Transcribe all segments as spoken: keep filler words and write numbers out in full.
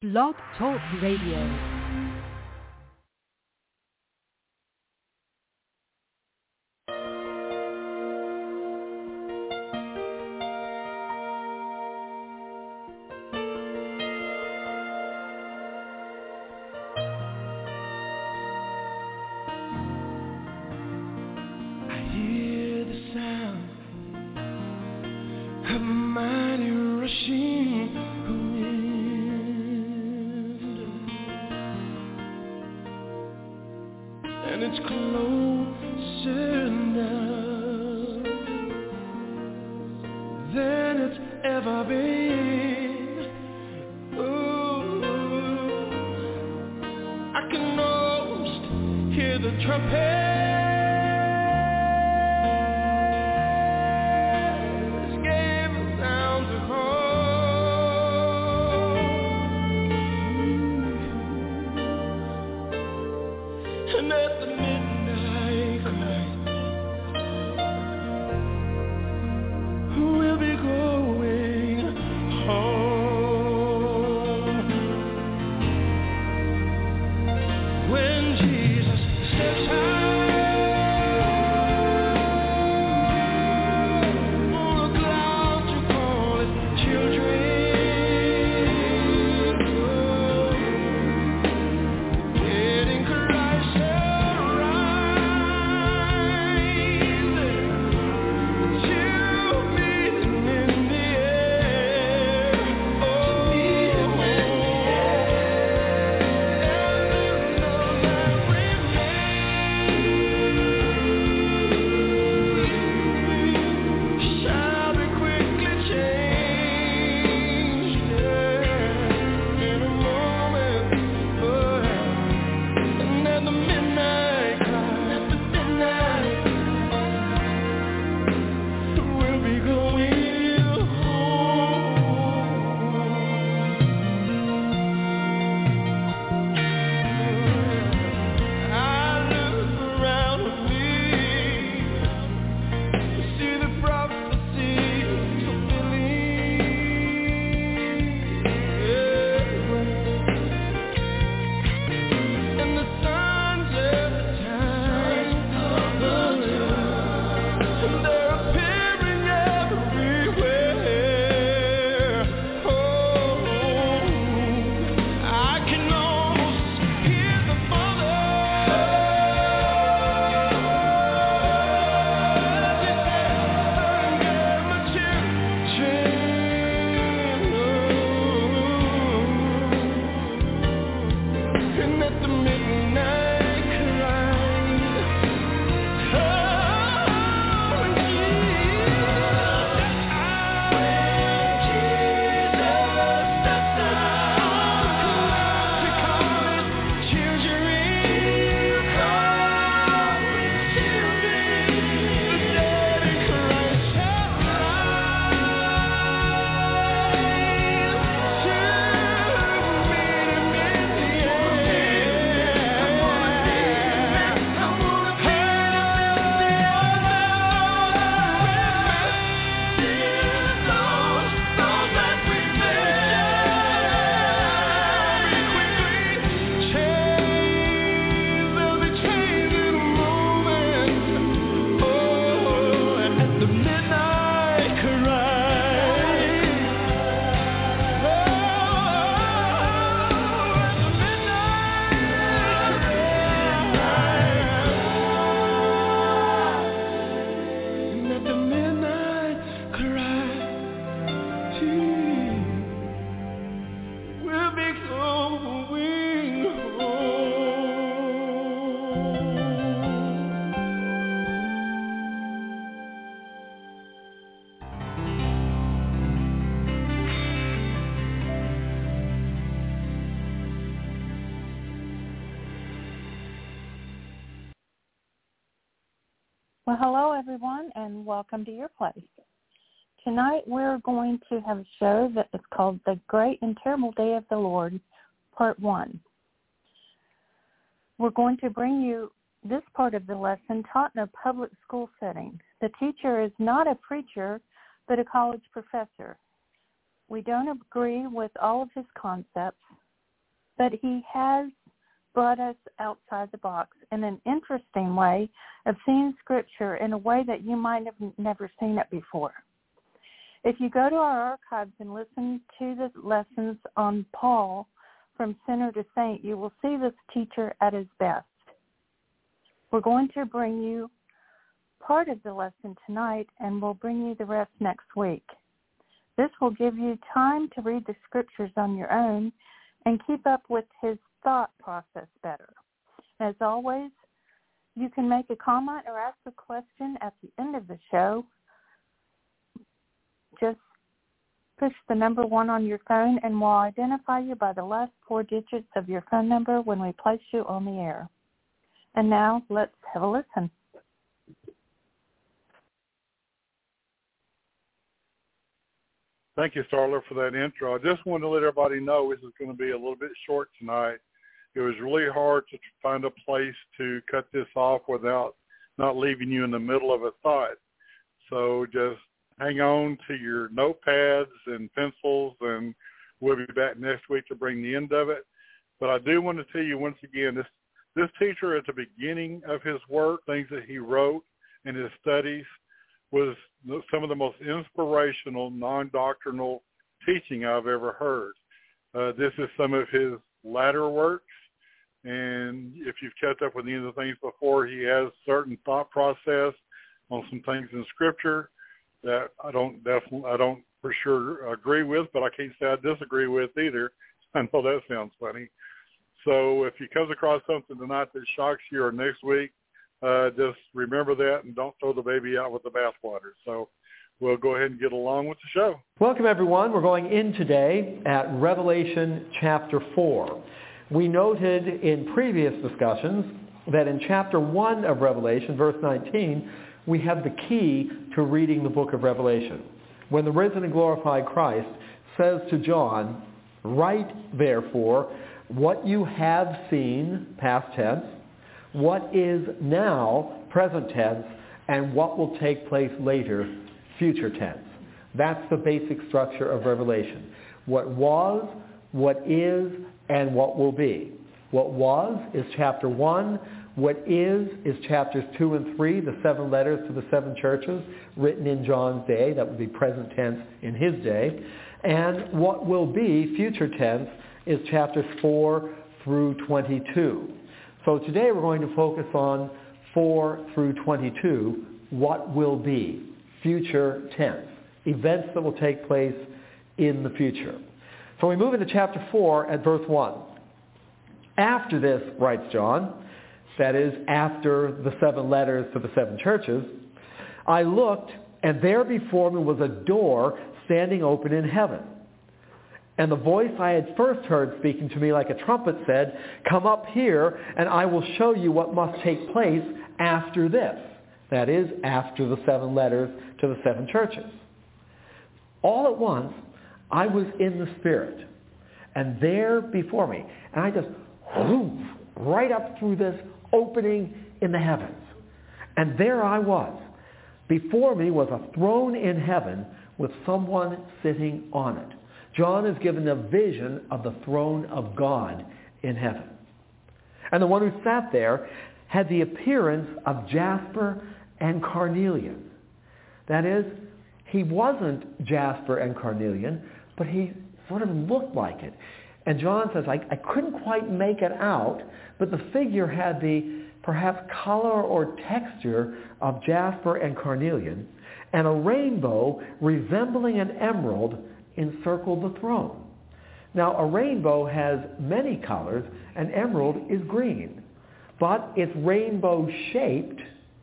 Blog Talk Radio. Well, hello, everyone, and welcome to your place. Tonight we're going to have a show that is called The Great and Terrible Day of the Lord, Part one. We're going to bring you this part of the lesson taught in a public school setting. The teacher is not a preacher, but a college professor. We don't agree with all of his concepts, but he has brought us outside the box in an interesting way of seeing Scripture in a way that you might have never seen it before. If you go to our archives and listen to the lessons on Paul from sinner to saint, you will see this teacher at his best. We're going to bring you part of the lesson tonight, and we'll bring you the rest next week. This will give you time to read the Scriptures on your own and keep up with his thought process better. As always, you can make a comment or ask a question at the end of the show. Just push the number one on your phone, and we'll identify you by the last four digits of your phone number when we place you on the air. And now, let's have a listen. Thank you, Starla, for that intro. I just wanted to let everybody know this is going to be a little bit short tonight. It was really hard to find a place to cut this off without not leaving you in the middle of a thought. So just hang on to your notepads and pencils, and we'll be back next week to bring the end of it. But I do want to tell you once again, this, this teacher at the beginning of his work, things that he wrote in his studies, was some of the most inspirational, non-doctrinal teaching I've ever heard. Uh, this is some of his latter works, and if you've kept up with any of the things before, he has certain thought process on some things in Scripture that I don't definitely, I don't for sure agree with, but I can't say I disagree with either. I know that sounds funny. So if he comes across something tonight that shocks you or next week, Uh, just remember that and don't throw the baby out with the bathwater. So we'll go ahead and get along with the show. Welcome, everyone. We're going in today at Revelation chapter four. We noted in previous discussions that in chapter one of Revelation, verse nineteen, we have the key to reading the book of Revelation. When the risen and glorified Christ says to John, "Write, therefore, what you have seen," past tense, what is now, present tense, and what will take place later, future tense. That's the basic structure of Revelation. What was, what is, and what will be. What was is chapter one. What is is chapters two and three, the seven letters to the seven churches written in John's day. That would be present tense in his day. And what will be, future tense, is chapters four through twenty-two. So today we're going to focus on four through twenty-two, what will be, future tense, events that will take place in the future. So we move into chapter four at verse one. After this, writes John, that is, after the seven letters to the seven churches, I looked, and there before me was a door standing open in heaven. And the voice I had first heard speaking to me like a trumpet said, "Come up here, and I will show you what must take place after this." That is, after the seven letters to the seven churches. All at once, I was in the Spirit, and there before me, and I just whoosh, right up through this opening in the heavens. And there I was. Before me was a throne in heaven with someone sitting on it. John is given a vision of the throne of God in heaven. And the one who sat there had the appearance of jasper and carnelian. That is, he wasn't jasper and carnelian, but he sort of looked like it. And John says, I, I couldn't quite make it out, but the figure had the perhaps color or texture of jasper and carnelian, and a rainbow resembling an emerald encircled the throne. Now, a rainbow has many colors, and emerald is green, but it's rainbow-shaped,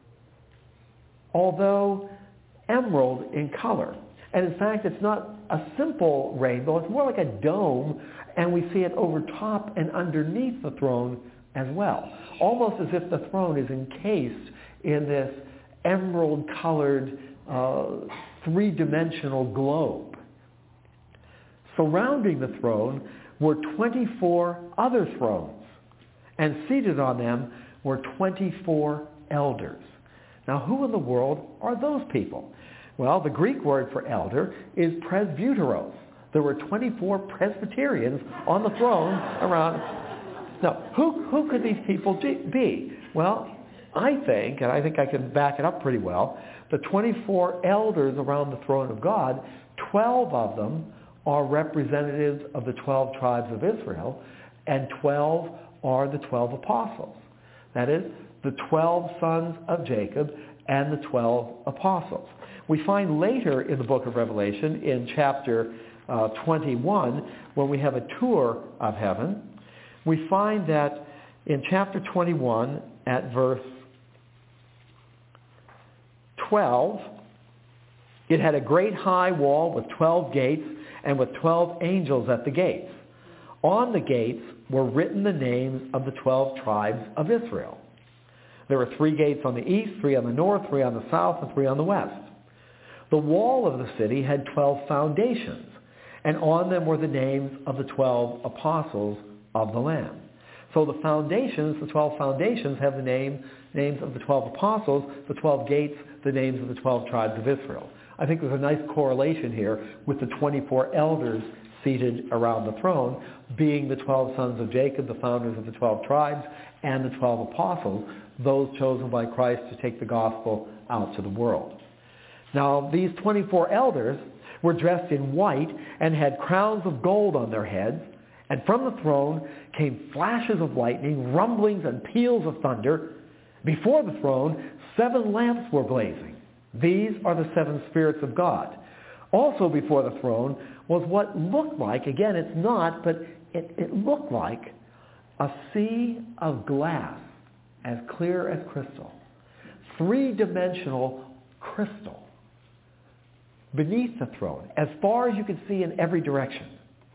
although emerald in color. And in fact, it's not a simple rainbow. It's more like a dome, and we see it over top and underneath the throne as well, almost as if the throne is encased in this emerald-colored uh, three-dimensional globe. Surrounding the throne were twenty-four other thrones, and seated on them were twenty-four elders. Now, who in the world are those people? Well, the Greek word for elder is presbyteros. There were twenty-four Presbyterians on the throne around. Now, who, who could these people be? Well, I think, and I think I can back it up pretty well, the twenty-four elders around the throne of God, twelve of them are representatives of the twelve tribes of Israel, and twelve are the twelve apostles. That is, the twelve sons of Jacob and the twelve apostles. We find later in the book of Revelation, in chapter uh, twenty-one, when we have a tour of heaven, we find that in chapter twenty-one, at verse twelve, it had a great high wall with twelve gates and with twelve angels at the gates. On the gates were written the names of the twelve tribes of Israel. There were three gates on the east, three on the north, three on the south, and three on the west. The wall of the city had twelve foundations, and on them were the names of the twelve apostles of the Lamb. So the foundations, the twelve foundations, have the name, names of the twelve apostles, the twelve gates, the names of the twelve tribes of Israel. I think there's a nice correlation here with the twenty-four elders seated around the throne, being the twelve sons of Jacob, the founders of the twelve tribes, and the twelve apostles, those chosen by Christ to take the gospel out to the world. Now, these twenty-four elders were dressed in white and had crowns of gold on their heads, and from the throne came flashes of lightning, rumblings, and peals of thunder. Before the throne, seven lamps were blazing. These are the seven spirits of God. Also before the throne was what looked like, again, it's not, but it, it looked like a sea of glass, as clear as crystal. Three-dimensional crystal beneath the throne, as far as you could see in every direction.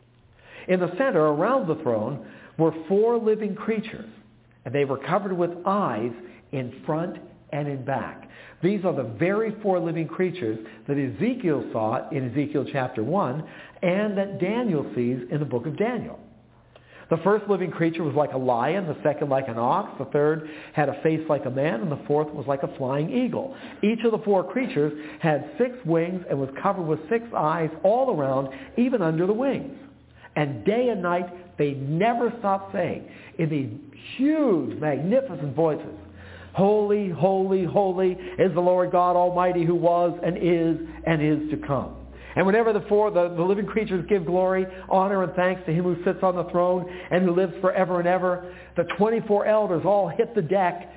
In the center, around the throne, were four living creatures, and they were covered with eyes in front and in back. These are the very four living creatures that Ezekiel saw in Ezekiel chapter one, and that Daniel sees in the book of Daniel. The first living creature was like a lion, the second like an ox, the third had a face like a man, and the fourth was like a flying eagle. Each of the four creatures had six wings and was covered with six eyes all around, even under the wings. And day and night they never stopped saying, in these huge, magnificent voices, "Holy, holy, holy is the Lord God Almighty, who was and is and is to come." And whenever the four, the, the living creatures give glory, honor, and thanks to him who sits on the throne and who lives forever and ever, the twenty-four elders all hit the deck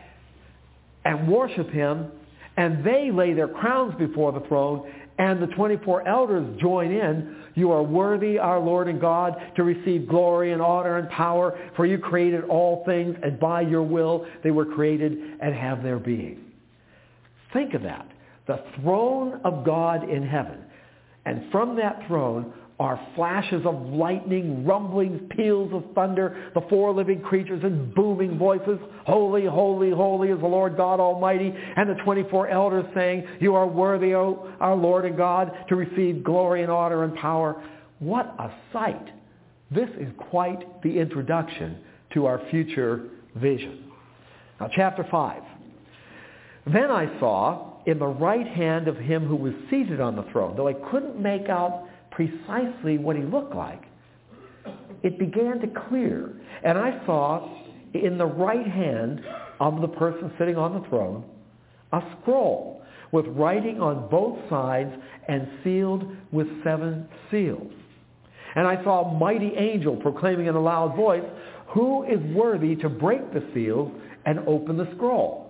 and worship him, and they lay their crowns before the throne, and the twenty-four elders join in. "You are worthy, our Lord and God, to receive glory and honor and power, for you created all things, and by your will they were created and have their being." Think of that. The throne of God in heaven. And from that throne are flashes of lightning, rumblings, peals of thunder, the four living creatures in booming voices, "Holy, holy, holy is the Lord God Almighty," and the twenty-four elders saying, "You are worthy, O our Lord and God, to receive glory and honor and power." What a sight. This is quite the introduction to our future vision. Now, chapter five. "Then I saw in the right hand of him who was seated on the throne," though I couldn't make out precisely what he looked like, it began to clear. And I saw in the right hand of the person sitting on the throne a scroll with writing on both sides and sealed with seven seals. And I saw a mighty angel proclaiming in a loud voice, "Who is worthy to break the seals and open the scroll?"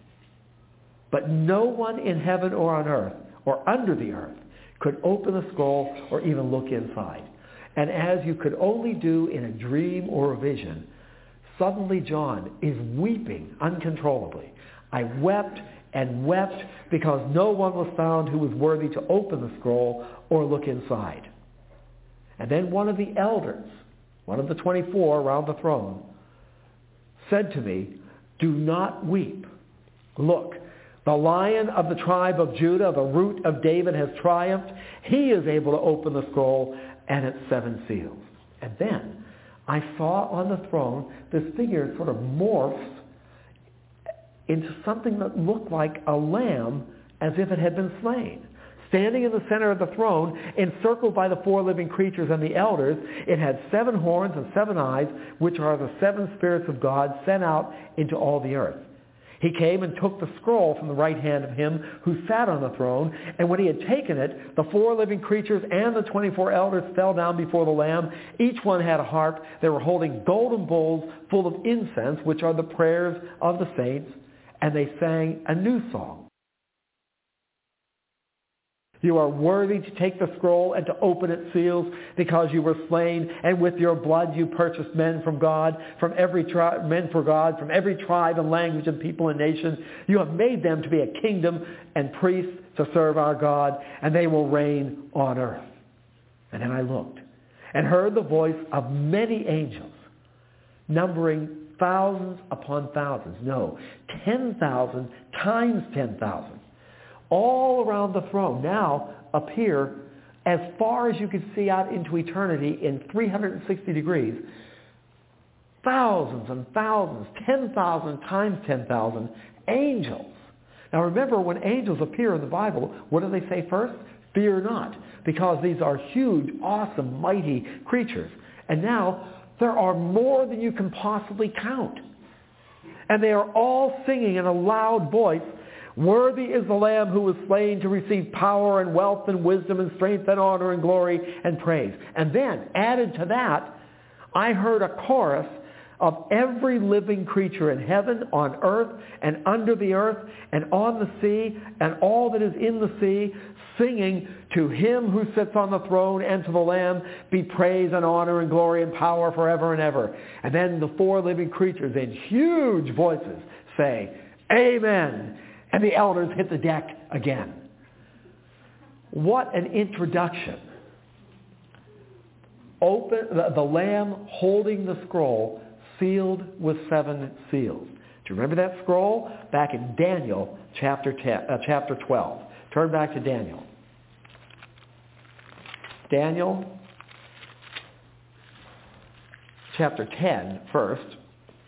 But no one in heaven or on earth or under the earth could open the scroll or even look inside. And as you could only do in a dream or a vision, suddenly John is weeping uncontrollably. "I wept and wept because no one was found who was worthy to open the scroll or look inside." And then one of the elders, one of the twenty-four around the throne, said to me, "Do not weep. Look, the Lion of the tribe of Judah, the Root of David, has triumphed. He is able to open the scroll and its seven seals." And then I saw on the throne this figure sort of morphs into something that looked like a lamb as if it had been slain. Standing in the center of the throne, encircled by the four living creatures and the elders, it had seven horns and seven eyes, which are the seven spirits of God sent out into all the earth. He came and took the scroll from the right hand of him who sat on the throne, and when he had taken it, the four living creatures and the twenty-four elders fell down before the Lamb. Each one had a harp. They were holding golden bowls full of incense, which are the prayers of the saints, and they sang a new song. You are worthy to take the scroll and to open its seals, because you were slain, and with your blood you purchased men from God, from every tri- men for God, from every tribe and language and people and nation. You have made them to be a kingdom and priests to serve our God, and they will reign on earth. And then I looked and heard the voice of many angels, numbering thousands upon thousands, no, ten thousand times ten thousand. All around the throne now appear as far as you can see out into eternity in three hundred sixty degrees. Thousands and thousands, ten thousand times ten thousand angels. Now remember, when angels appear in the Bible, what do they say first? Fear not, because these are huge, awesome, mighty creatures. And now there are more than you can possibly count. And they are all singing in a loud voice, "Worthy is the Lamb who was slain to receive power and wealth and wisdom and strength and honor and glory and praise." And then, added to that, I heard a chorus of every living creature in heaven, on earth, and under the earth, and on the sea, and all that is in the sea, singing, "To him who sits on the throne and to the Lamb be praise and honor and glory and power forever and ever." And then the four living creatures in huge voices say, "Amen." And the elders hit the deck again. What an introduction. Open the, the Lamb holding the scroll, sealed with seven seals. Do you remember that scroll? Back in Daniel chapter ten, uh, chapter twelve. Turn back to Daniel. Daniel chapter ten first,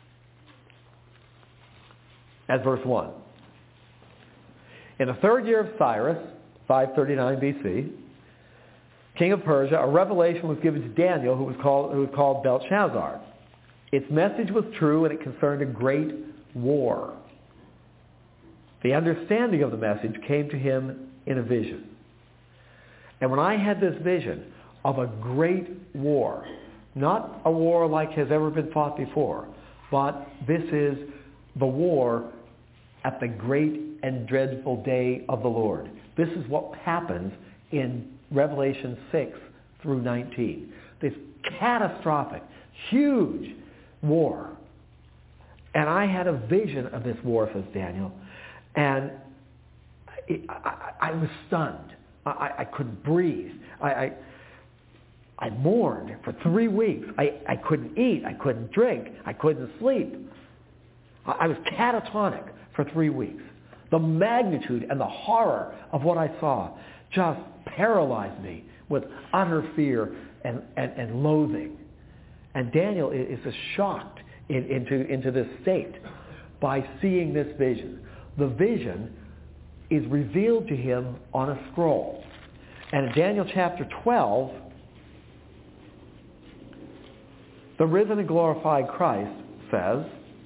at verse one. In the third year of Cyrus, five thirty-nine B C, king of Persia, a revelation was given to Daniel, who was called, who was called Belshazzar. Its message was true, and it concerned a great war. The understanding of the message came to him in a vision. And when I had this vision of a great war, not a war like has ever been fought before, but this is the war at the great and dreadful day of the Lord. This is what happens in Revelation six through nineteen. This catastrophic, huge war. And I had a vision of this war, says Daniel, and it, I, I was stunned. I, I couldn't breathe. I, I, I mourned for three weeks. I, I couldn't eat. I couldn't drink. I couldn't sleep. I, I was catatonic for three weeks. The magnitude and the horror of what I saw just paralyzed me with utter fear and, and, and loathing. And Daniel is, is shocked in, into, into this state by seeing this vision. The vision is revealed to him on a scroll. And in Daniel chapter twelve, the risen and glorified Christ says,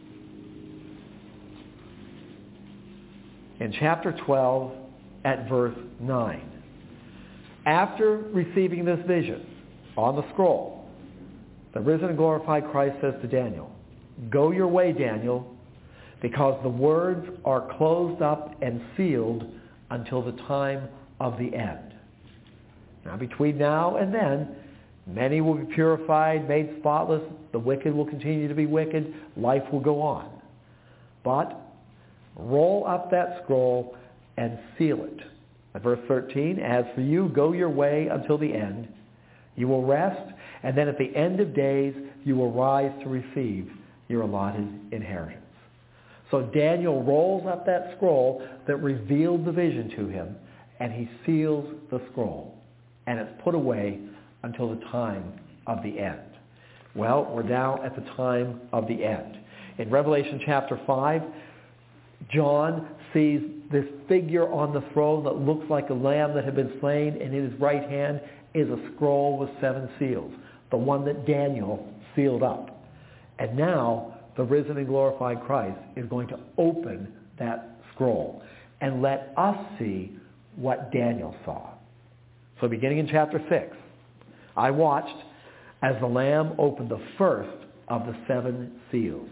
in chapter twelve at verse nine, after receiving this vision on the scroll, the risen and glorified Christ says to Daniel, "Go your way, Daniel, because the words are closed up and sealed until the time of the end." Now, between now and then, many will be purified, made spotless. The wicked will continue to be wicked. Life will go on. But roll up that scroll and seal it. At verse thirteen, "As for you, go your way until the end. You will rest, and then at the end of days, you will rise to receive your allotted inheritance." So Daniel rolls up that scroll that revealed the vision to him, and he seals the scroll. And it's put away until the time of the end. Well, we're now at the time of the end. In Revelation chapter five, John sees this figure on the throne that looks like a lamb that had been slain, and in his right hand is a scroll with seven seals, the one that Daniel sealed up. And now the risen and glorified Christ is going to open that scroll and let us see what Daniel saw. So beginning in chapter six, I watched as the Lamb opened the first of the seven seals.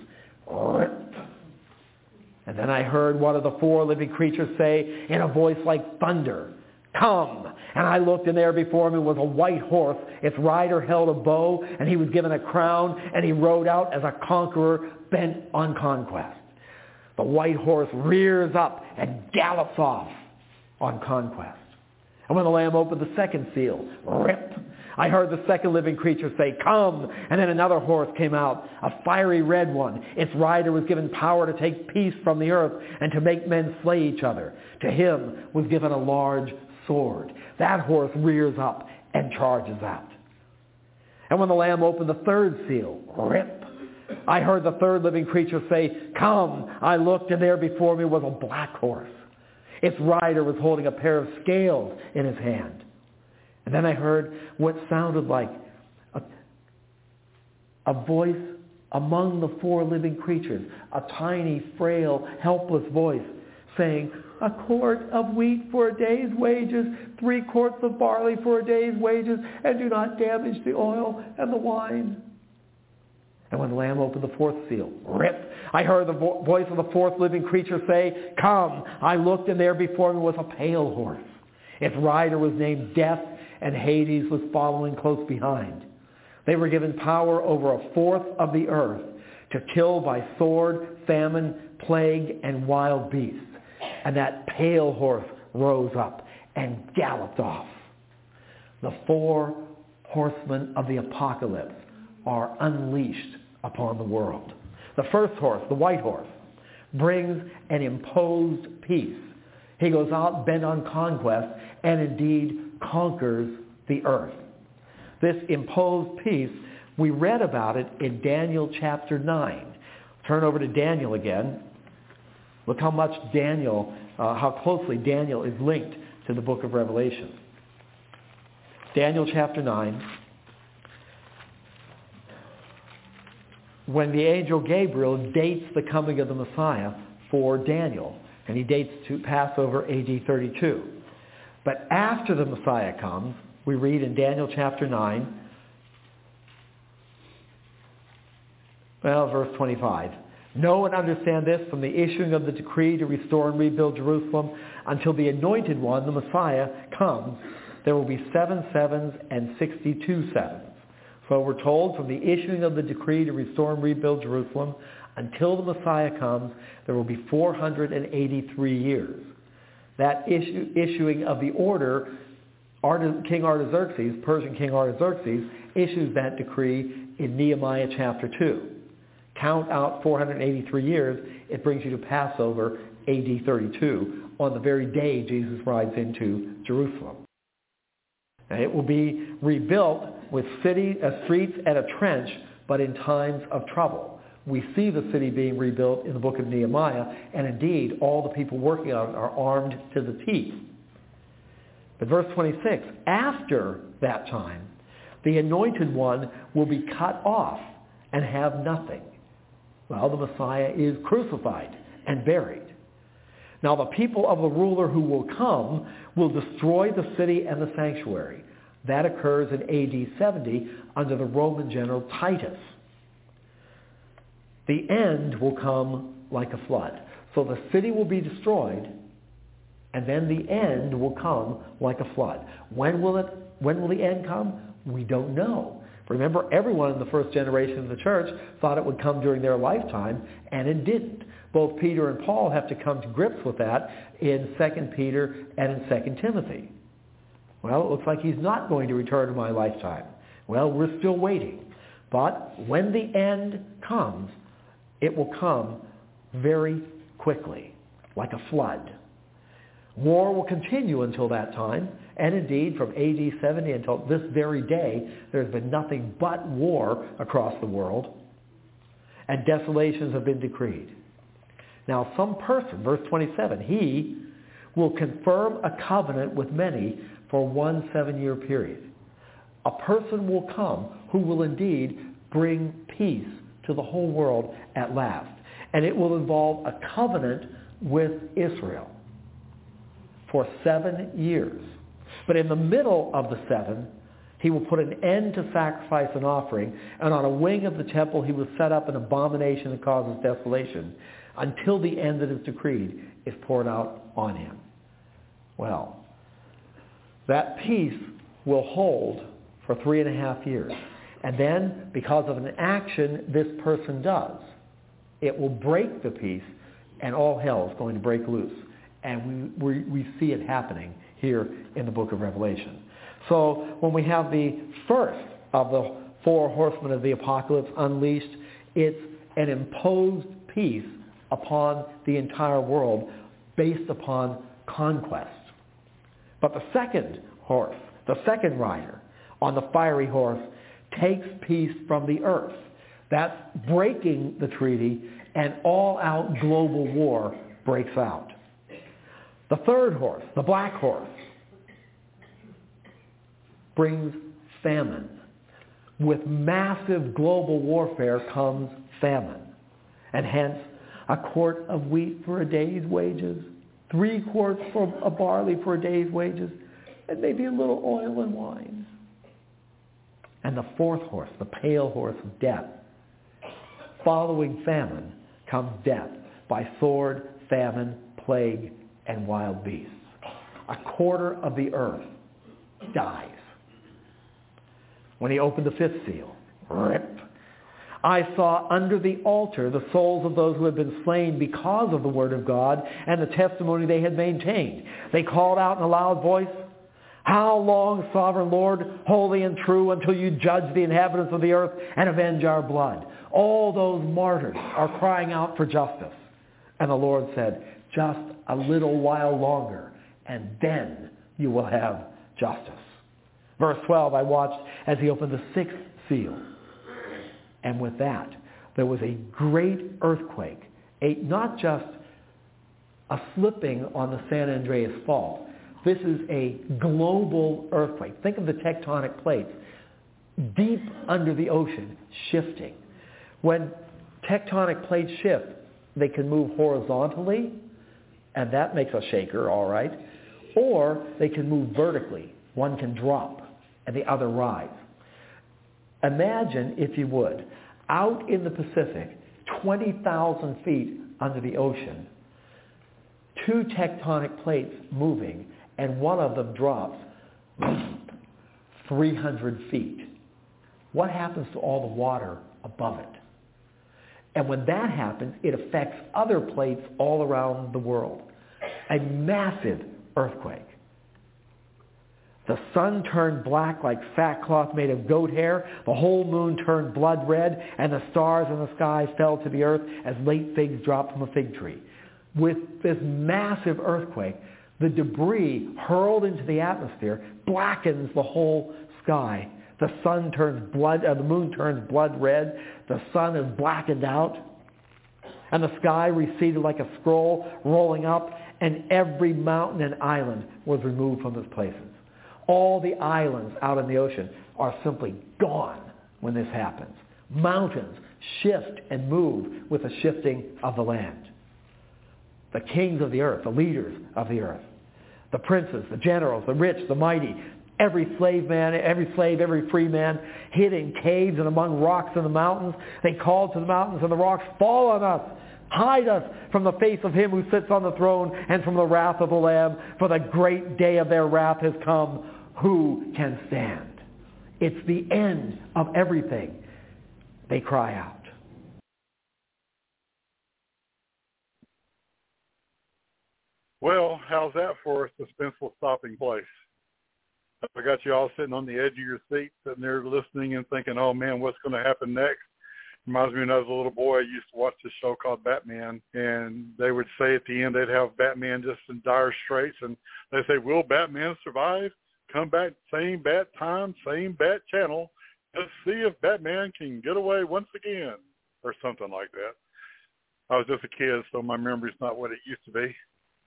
And then I heard one of the four living creatures say in a voice like thunder, "Come!" And I looked, and there before me was a white horse. Its rider held a bow, and he was given a crown, and he rode out as a conqueror bent on conquest. The white horse rears up and gallops off on conquest. And when the Lamb opened the second seal, rip, I heard the second living creature say, "Come!" And then another horse came out, a fiery red one. Its rider was given power to take peace from the earth and to make men slay each other. To him was given a large sword. That horse rears up and charges out. And when the Lamb opened the third seal, rip, I heard the third living creature say, "Come!" I looked, and there before me was a black horse. Its rider was holding a pair of scales in his hand. And then I heard what sounded like a, a voice among the four living creatures, a tiny, frail, helpless voice saying, "A quart of wheat for a day's wages, three quarts of barley for a day's wages, and do not damage the oil and the wine." And when the Lamb opened the fourth seal, rip, I heard the vo- voice of the fourth living creature say, "Come!" I looked, and there before me was a pale horse. Its rider was named Death, and Hades was following close behind. They were given power over a fourth of the earth to kill by sword, famine, plague, and wild beasts. And that pale horse rose up and galloped off. The four horsemen of the apocalypse are unleashed upon the world. The first horse, the white horse, brings an imposed peace. He goes out bent on conquest and indeed conquers the earth. This imposed peace, we read about it in Daniel chapter nine. Turn over to Daniel again. Look how much Daniel, uh, how closely Daniel is linked to the book of Revelation. Daniel chapter nine. When the angel Gabriel dates the coming of the Messiah for Daniel, and he dates to Passover A D thirty-two. But after the Messiah comes, we read in Daniel chapter nine, well, verse twenty-five. "Know and understand this, from the issuing of the decree to restore and rebuild Jerusalem until the anointed one, the Messiah, comes, there will be seven sevens and sixty-two sevens. So we're told, from the issuing of the decree to restore and rebuild Jerusalem until the Messiah comes, there will be four hundred eighty-three years. That issue, issuing of the order, King Artaxerxes, Persian King Artaxerxes, issues that decree in Nehemiah chapter two. Count out four hundred eighty-three years, it brings you to Passover A D thirty-two, on the very day Jesus rides into Jerusalem. And it will be rebuilt with city, uh, streets and a trench, but in times of trouble. We see the city being rebuilt in the book of Nehemiah, and indeed all the people working on it are armed to the teeth. But verse twenty-six, after that time, the anointed one will be cut off and have nothing. Well, the Messiah is crucified and buried. Now the people of the ruler who will come will destroy the city and the sanctuary. That occurs in A D seventy under the Roman general Titus. The end will come like a flood. So the city will be destroyed, and then the end will come like a flood. When will it? When will the end come? We don't know. Remember, everyone in the first generation of the church thought it would come during their lifetime, and it didn't. Both Peter and Paul have to come to grips with that in Second Peter and in Second Timothy. Well, it looks like he's not going to return in my lifetime. Well, we're still waiting. But when the end comes, it will come very quickly, like a flood. War will continue until that time, and indeed from A D seventy until this very day, there's been nothing but war across the world, and desolations have been decreed. Now some person, verse twenty-seven, he, will confirm a covenant with many for one seven-year period. A person will come who will indeed bring peace to the whole world at last. And it will involve a covenant with Israel for seven years. But in the middle of the seven, he will put an end to sacrifice and offering, and on a wing of the temple he will set up an abomination that causes desolation until the end that is decreed is poured out on him. Well, that peace will hold for three and a half years. And then, because of an action this person does, it will break the peace, and all hell is going to break loose. And we, we, we see it happening here in the book of Revelation. So when we have the first of the four horsemen of the apocalypse unleashed, it's an imposed peace upon the entire world based upon conquest. But the second horse, the second rider on the fiery horse, takes peace from the earth. That's breaking the treaty, and all-out global war breaks out. The third horse, the black horse, brings famine. With massive global warfare comes famine. And hence, a quart of wheat for a day's wages, three quarts of barley for a day's wages, and maybe a little oil and wine. And the fourth horse, the pale horse of death. Following famine comes death by sword, famine, plague, and wild beasts. A quarter of the earth dies. When he opened the fifth seal, rip, I saw under the altar the souls of those who had been slain because of the word of God and the testimony they had maintained. They called out in a loud voice, "How long, sovereign Lord, holy and true, until you judge the inhabitants of the earth and avenge our blood?" All those martyrs are crying out for justice. And the Lord said, "Just a little while longer, and then you will have justice." Verse twelve, I watched as he opened the sixth seal. And with that, there was a great earthquake, a, not just a slipping on the San Andreas Fault. This is a global earthquake. Think of the tectonic plates deep under the ocean shifting. When tectonic plates shift, they can move horizontally, and that makes a shaker, all right. Or they can move vertically. One can drop, and the other rise. Imagine, if you would, out in the Pacific, twenty thousand feet under the ocean, two tectonic plates moving, and one of them drops three hundred feet. What happens to all the water above it? And when that happens, it affects other plates all around the world. A massive earthquake. The sun turned black like sackcloth made of goat hair. The whole moon turned blood red, and the stars in the sky fell to the earth as late figs drop from a fig tree. With this massive earthquake, the debris hurled into the atmosphere blackens the whole sky. The sun turns blood, uh, the moon turns blood red. The sun is blackened out. And the sky receded like a scroll rolling up, and every mountain and island was removed from its places. All the islands out in the ocean are simply gone when this happens. Mountains shift and move with the shifting of the land. The kings of the earth, the leaders of the earth, the princes, the generals, the rich, the mighty, every slave man, every slave, every free man, hid in caves and among rocks in the mountains. They called to the mountains and the rocks, "Fall on us! Hide us from the face of him who sits on the throne and from the wrath of the Lamb, for the great day of their wrath has come. Who can stand?" It's the end of everything. They cry out. Well, how's that for a suspenseful stopping place? I got you all sitting on the edge of your seat, sitting there listening and thinking, oh man, what's going to happen next? Reminds me when I was a little boy, I used to watch this show called Batman, and they would say at the end they'd have Batman just in dire straits, and they say, will Batman survive? Come back, same bat time, same bat channel. Let's see if Batman can get away once again, or something like that. I was just a kid, so my memory's not what it used to be.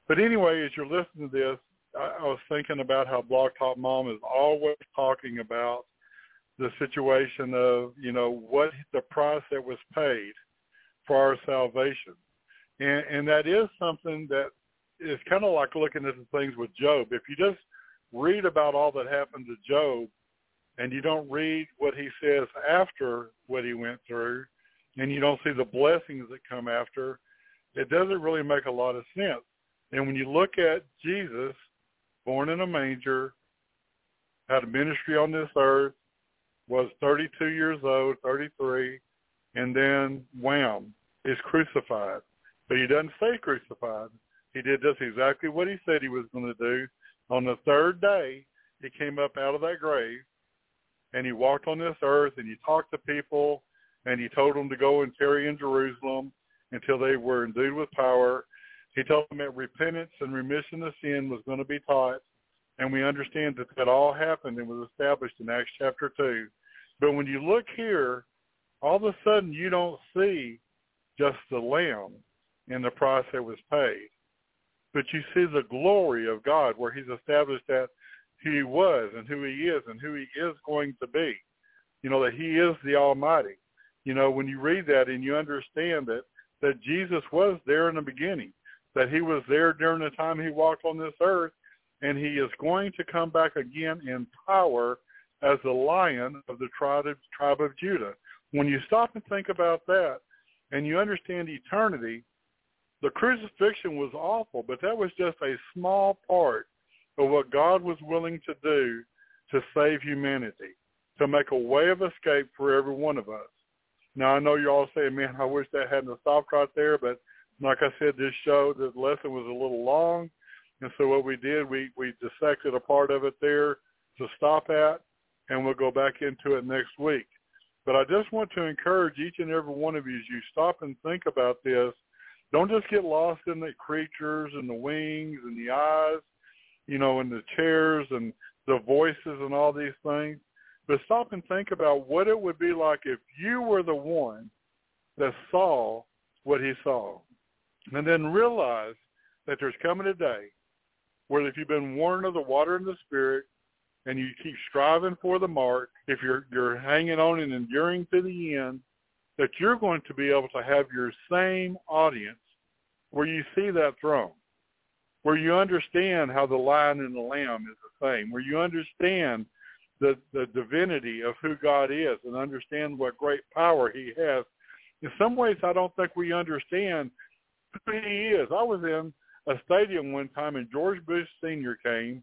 But anyway, as you're listening to this, I, I was thinking about how Blog Talk Mom is always talking about the situation of, you know, what the price that was paid for our salvation. And, and that is something that is kind of like looking at the things with Job. If you just read about all that happened to Job and you don't read what he says after what he went through, and you don't see the blessings that come after, it doesn't really make a lot of sense. And when you look at Jesus, born in a manger, had a ministry on this earth, was thirty-two years old, thirty-three, and then, wham, is crucified. But he doesn't stay crucified. He did just exactly what he said he was going to do. On the third day, he came up out of that grave, and he walked on this earth, and he talked to people, and he told them to go and tarry in Jerusalem until they were endued with power. He told them that repentance and remission of sin was going to be taught, and we understand that that all happened and was established in Acts chapter two. But when you look here, all of a sudden you don't see just the Lamb and the price that was paid, but you see the glory of God, where he's established that who he was and who he is and who he is going to be, you know, that he is the Almighty. You know, when you read that and you understand that, that Jesus was there in the beginning, that he was there during the time he walked on this earth, and he is going to come back again in power as the Lion of the tribe of, tribe of Judah. When you stop and think about that and you understand eternity, the crucifixion was awful, but that was just a small part of what God was willing to do to save humanity, to make a way of escape for every one of us. Now, I know you're all saying, man, I wish that hadn't stopped right there, but like I said, this show, the lesson was a little long, and so what we did, we, we dissected a part of it there to stop at, and we'll go back into it next week. But I just want to encourage each and every one of you, as you stop and think about this, don't just get lost in the creatures and the wings and the eyes, you know, and the chairs and the voices and all these things, but stop and think about what it would be like if you were the one that saw what he saw. And then realize that there's coming a day where if you've been warned of the water and the Spirit and you keep striving for the mark, if you're you're hanging on and enduring to the end, that you're going to be able to have your same audience where you see that throne, where you understand how the Lion and the Lamb is the same, where you understand the, the divinity of who God is and understand what great power he has. In some ways, I don't think we understand who he is. I was in a stadium one time, and George Bush Senior came,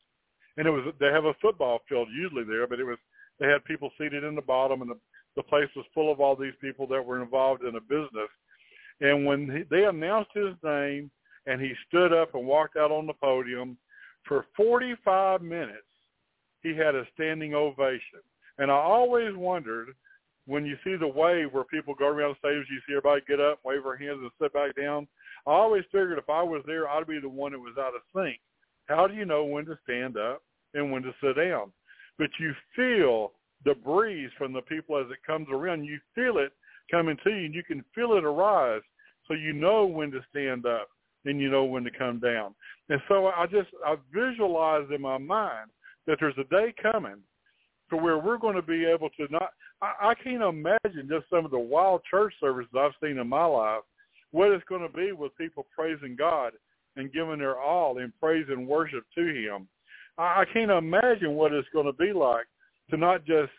and it was they have a football field usually there, but it was they had people seated in the bottom, and the, the place was full of all these people that were involved in a business. And when he, they announced his name, and he stood up and walked out on the podium, for forty-five minutes, he had a standing ovation. And I always wondered, when you see the wave where people go around the stage, you see everybody get up, wave their hands, and sit back down. I always figured if I was there, I'd be the one that was out of sync. How do you know when to stand up and when to sit down? But you feel the breeze from the people as it comes around. You feel it coming to you, and you can feel it arise. So you know when to stand up and you know when to come down. And so I just I visualize in my mind that there's a day coming to where we're going to be able to not I, I can't imagine just some of the wild church services I've seen in my life, what it's going to be with people praising God and giving their all in praise and worship to him. I, I can't imagine what it's going to be like to not just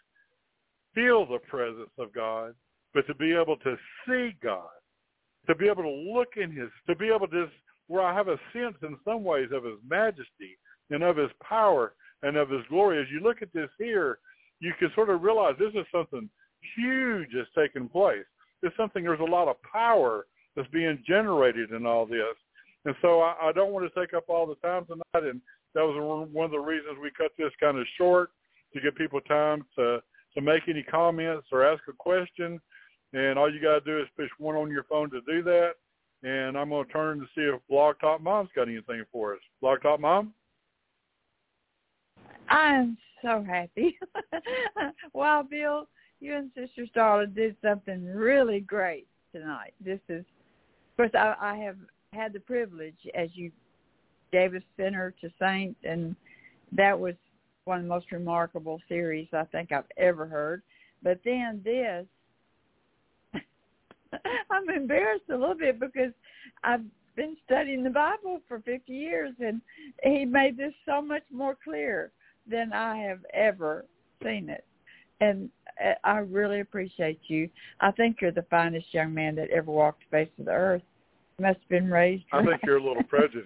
feel the presence of God, but to be able to see God, to be able to look in his, to be able to just, where I have a sense in some ways of his majesty and of his power and of his glory. As you look at this here, you can sort of realize this is something huge that's taking place. It's something, there's a lot of power that's being generated in all this. And so I, I don't want to take up all the time tonight, and that was one of the reasons we cut this kind of short, to give people time to, to make any comments or ask a question. And all you got to do is push one on your phone to do that. And I'm going to turn to see if Blog Talk Mom's got anything for us. Blog Talk Mom? I'm so happy. Wow, Bill, you and Sister Starla did something really great tonight. This is, of course, I, I have had the privilege, as you gave us Sinner to Saint, and that was one of the most remarkable series I think I've ever heard. But then this, I'm embarrassed a little bit because I've been studying the Bible for fifty years, and he made this so much more clear than I have ever seen it. And I really appreciate you. I think you're the finest young man that ever walked the face of the earth. You must have been raised I right. think you're a little prejudiced.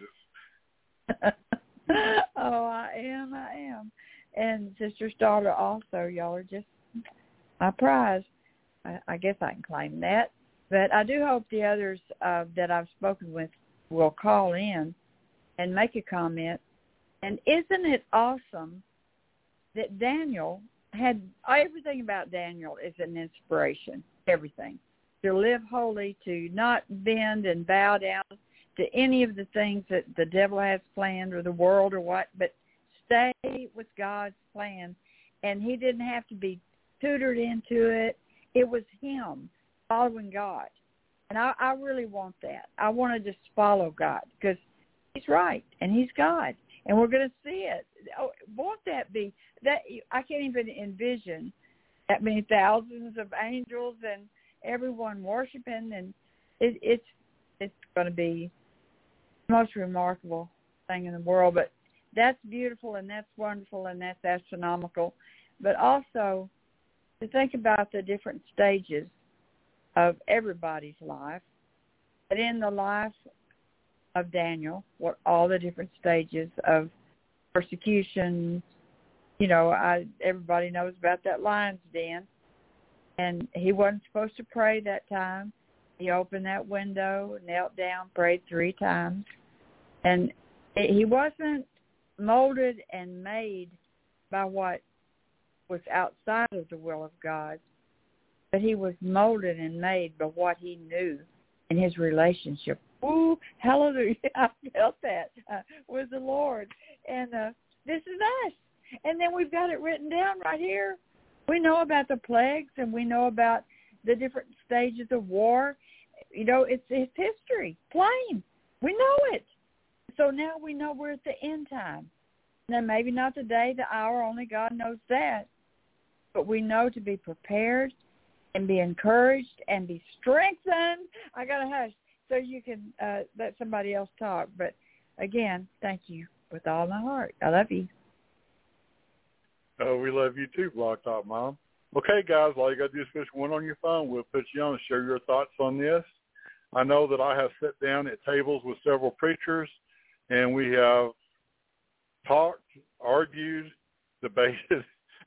Oh, I am, I am. And Sister Starler also, y'all are just my prize. I, I guess I can claim that. But I do hope the others uh, that I've spoken with will call in and make a comment. And isn't it awesome that Daniel had, everything about Daniel is an inspiration, everything. To live holy, to not bend and bow down to any of the things that the devil has planned or the world or what, but stay with God's plan. And he didn't have to be tutored into it. It was him following God. And I, I really want that. I want to just follow God because he's right and he's God. And we're going to see it. Oh, won't that be, that? I can't even envision that many thousands of angels and everyone worshiping. And it, it's it's going to be the most remarkable thing in the world. But that's beautiful and that's wonderful and that's astronomical. But also to think about the different stages of everybody's life, but in the life of Daniel, what all the different stages of persecution, you know, I, everybody knows about that lion's den, and he wasn't supposed to pray that time. He opened that window, knelt down, prayed three times, and he wasn't molded and made by what was outside of the will of God, but he was molded and made by what he knew in his relationship. Ooh, hallelujah, I felt that uh, with the Lord. And uh, this is us. And then we've got it written down right here. We know about the plagues and we know about the different stages of war. You know, it's, it's history, plain. We know it. So now we know we're at the end time. Now, maybe not the day, the hour, only God knows that. But we know to be prepared and be encouraged and be strengthened. I got to hush so you can uh, let somebody else talk. But, again, thank you with all my heart. I love you. Oh, we love you too, Blog Talk Mom. Okay, guys, all you got to do is push one on your phone. We'll put you on and share your thoughts on this. I know that I have sat down at tables with several preachers, and we have talked, argued, debated,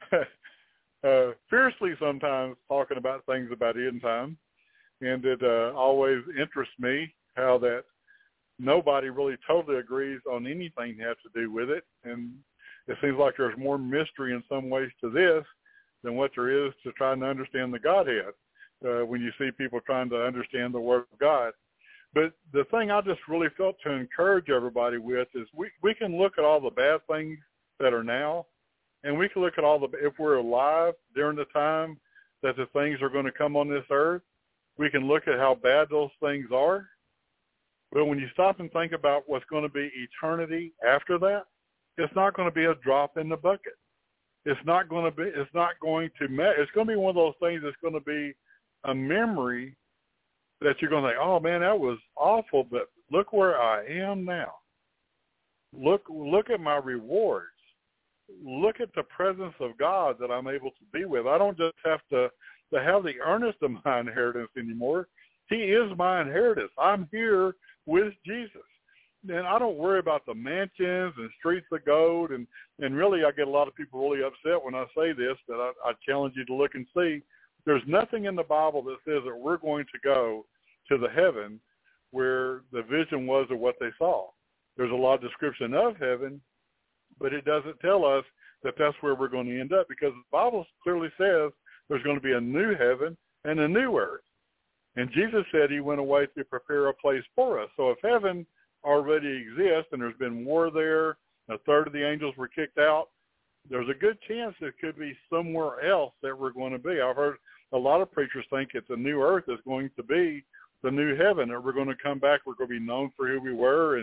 uh, fiercely sometimes talking about things about end time. And it uh, always interests me how that nobody really totally agrees on anything that has to do with it. And it seems like there's more mystery in some ways to this than what there is to trying to understand the Godhead uh, when you see people trying to understand the Word of God. But the thing I just really felt to encourage everybody with is we, we can look at all the bad things that are now, and we can look at all the, if we're alive during the time that the things are going to come on this earth, we can look at how bad those things are. But when you stop and think about what's going to be eternity after that, it's not going to be a drop in the bucket. It's not going to be, it's not going to, it's going to be one of those things that's going to be a memory that you're going to think, oh man, that was awful, but look where I am now. Look, look at my rewards. Look at the presence of God that I'm able to be with. I don't just have to, to have the earnest of my inheritance anymore. He is my inheritance. I'm here with Jesus. And I don't worry about the mansions and streets of gold. And, and really, I get a lot of people really upset when I say this, but I, I challenge you to look and see. There's nothing in the Bible that says that we're going to go to the heaven where the vision was of what they saw. There's a lot of description of heaven, but it doesn't tell us that that's where we're going to end up, because the Bible clearly says there's going to be a new heaven and a new earth. And Jesus said he went away to prepare a place for us. So if heaven already exists and there's been war there, a third of the angels were kicked out, there's a good chance it could be somewhere else that we're going to be. I've heard a lot of preachers think it's a new earth is going to be the new heaven, that we're going to come back, we're going to be known for who we were, and,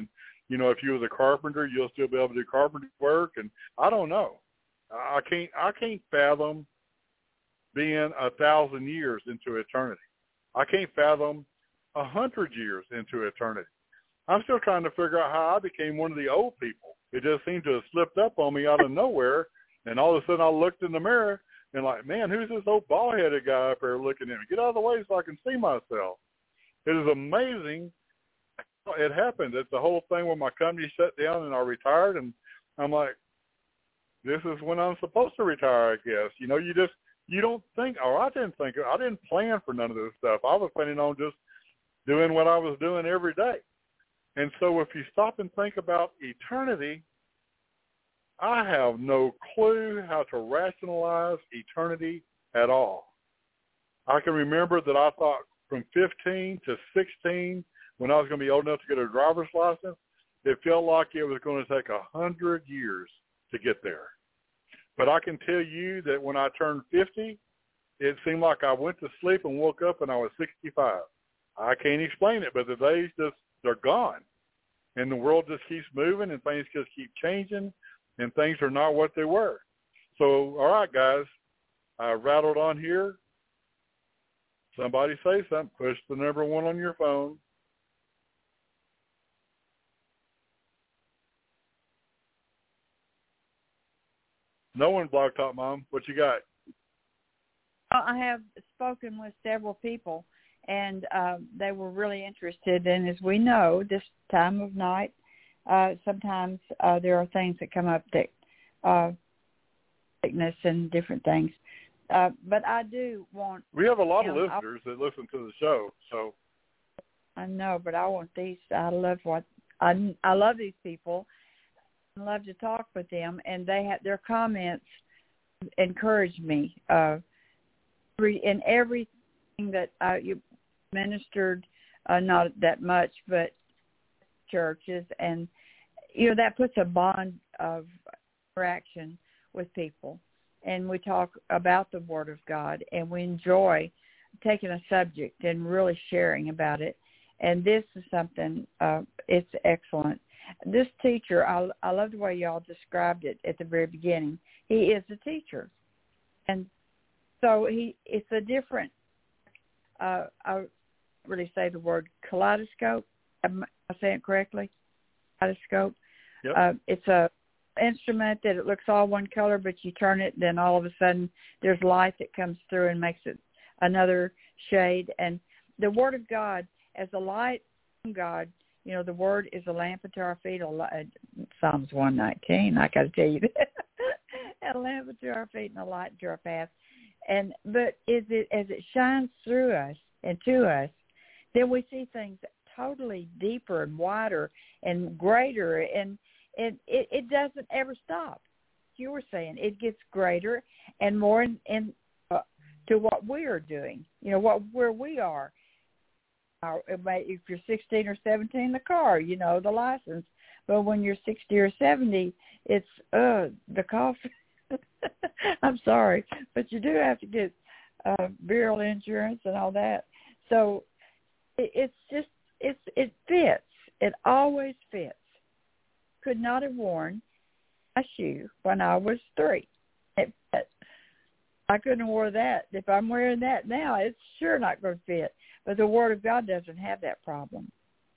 you know, if you was a carpenter, you'll still be able to do carpentry work. And I don't know. I can't, I can't fathom being a thousand years into eternity. I can't fathom a hundred years into eternity. I'm still trying to figure out how I became one of the old people. It just seemed to have slipped up on me out of nowhere. And all of a sudden I looked in the mirror and like, man, who's this old bald-headed guy up there looking at me? Get out of the way so I can see myself. It is amazing. It happened. It's the whole thing when my company shut down and I retired. And I'm like, this is when I'm supposed to retire, I guess. You know, you just, you don't think, or I didn't think, I didn't plan for none of this stuff. I was planning on just doing what I was doing every day. And so if you stop and think about eternity, I have no clue how to rationalize eternity at all. I can remember that I thought from fifteen to sixteen, when I was going to be old enough to get a driver's license, it felt like it was going to take a hundred years to get there. But I can tell you that when I turned fifty, it seemed like I went to sleep and woke up and I was sixty-five. I can't explain it, but the days just, they're gone. And the world just keeps moving and things just keep changing and things are not what they were. So, all right, guys, I rattled on here. Somebody say something. Push the number one on your phone. No one, Blog Talk Mom. What you got? I have spoken with several people, and uh, they were really interested. And as we know, this time of night, uh, sometimes uh, there are things that come up that uh, sickness and different things. Uh, but I do want. We have a lot you of know, listeners I, that listen to the show, so. I know, but I want these. I love what I. I love these people. I love to talk with them, and they have their comments encourage me. Uh, in everything that I, you ministered, uh, not that much, but churches, and you know that puts a bond of interaction with people, and we talk about the Word of God, and we enjoy taking a subject and really sharing about it. And this is something. Uh, it's excellent. This teacher, I, I love the way y'all described it at the very beginning. He is a teacher, and so he. It's a different. Uh, I really say the word kaleidoscope. Am I saying it correctly? Kaleidoscope. Yep. Uh, it's a instrument that it looks all one color, but you turn it, then all of a sudden there's light that comes through and makes it another shade. And the Word of God, as the light from God, you know, the Word is a lamp unto our feet. A light, Psalms one nineteen. I got to tell you that. A lamp unto our feet and a light unto our path. And but is it as it shines through us and to us, then we see things totally deeper and wider and greater, and and it, it doesn't ever stop. You were saying it gets greater and more in, in uh, to what we are doing. You know, what where we are. Our, if you're sixteen or seventeen, the car, you know, the license. But when you're sixty or seventy, it's uh the coffee. I'm sorry, but you do have to get uh, burial insurance and all that. So it, it's just it's it fits. It always fits. Could not have worn a shoe when I was three. It fit. I couldn't have worn that. If I'm wearing that now, it's sure not going to fit. But the Word of God doesn't have that problem.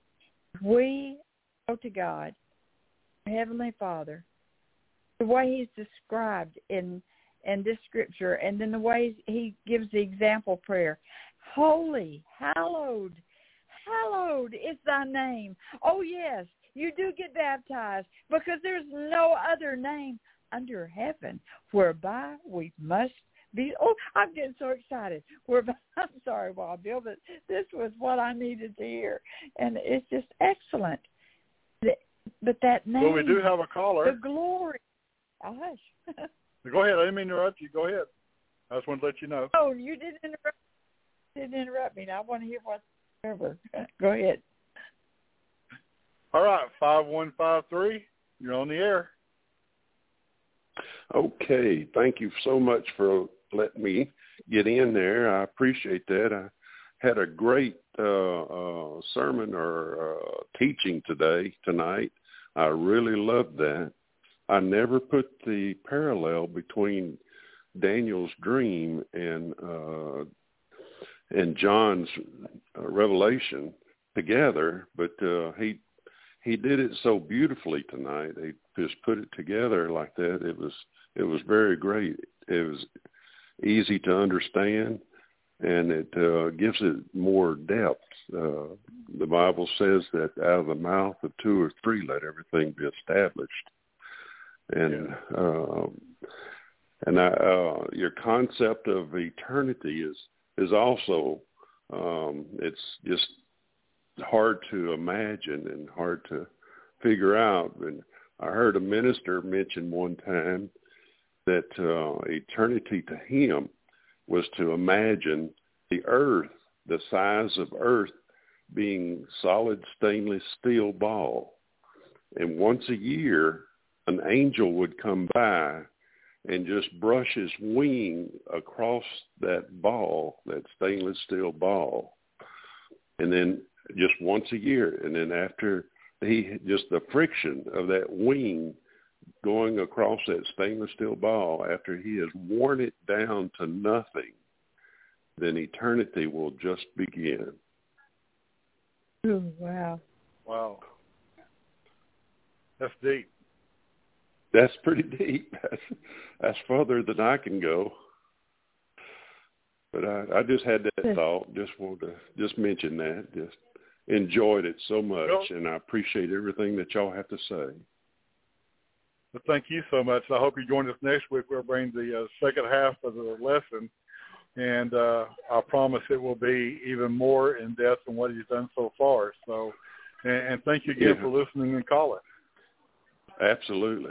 We go to God, Heavenly Father, the way He's described in in this scripture, and then the way He gives the example prayer. Holy, hallowed, hallowed is Thy name. Oh, yes, you do get baptized because there's no other name under heaven whereby we must be. Oh, I'm getting so excited. Whereby, I'm sorry, Wild Bill, but this was what I needed to hear, and it's just excellent. But that name, well, we do have a caller. The glory. Oh, hush. Go ahead. I didn't mean to interrupt you. Go ahead. I just wanted to let you know. Oh, you didn't interrupt. Didn't interrupt me. Now I want to hear whatever. Go ahead. All right, five one five three. You're on the air. Okay. Thank you so much for letting me get in there. I appreciate that. I had a great uh, uh, sermon or uh, teaching today, tonight. I really loved that. I never put the parallel between Daniel's dream and uh, and John's uh, revelation together, but uh, he he did it so beautifully tonight. He just put it together like that. It was it was very great. It was easy to understand, and it uh, gives it more depth. Uh, the Bible says that out of the mouth of two or three, let everything be established. And yeah. uh, and I, uh, your concept of eternity is is also um, it's just hard to imagine and hard to figure out. And I heard a minister mention one time that uh, eternity to him was to imagine the earth, the size of earth, being solid stainless steel ball. And once a year, an angel would come by and just brush his wing across that ball, that stainless steel ball. And then just once a year. And then after he, just the friction of that wing going across that stainless steel ball, after he has worn it down to nothing, then eternity will just begin. Oh, wow. Wow. That's deep. That's pretty deep. That's, that's further than I can go. But I, I just had that thought. Just wanted to just mention that. Just enjoyed it so much, well, and I appreciate everything that y'all have to say. Well, thank you so much. I hope you join us next week. We'll bring the uh, second half of the lesson, and uh, I promise it will be even more in depth than what he's done so far. So, and, and thank you again yeah. for listening and calling. Absolutely.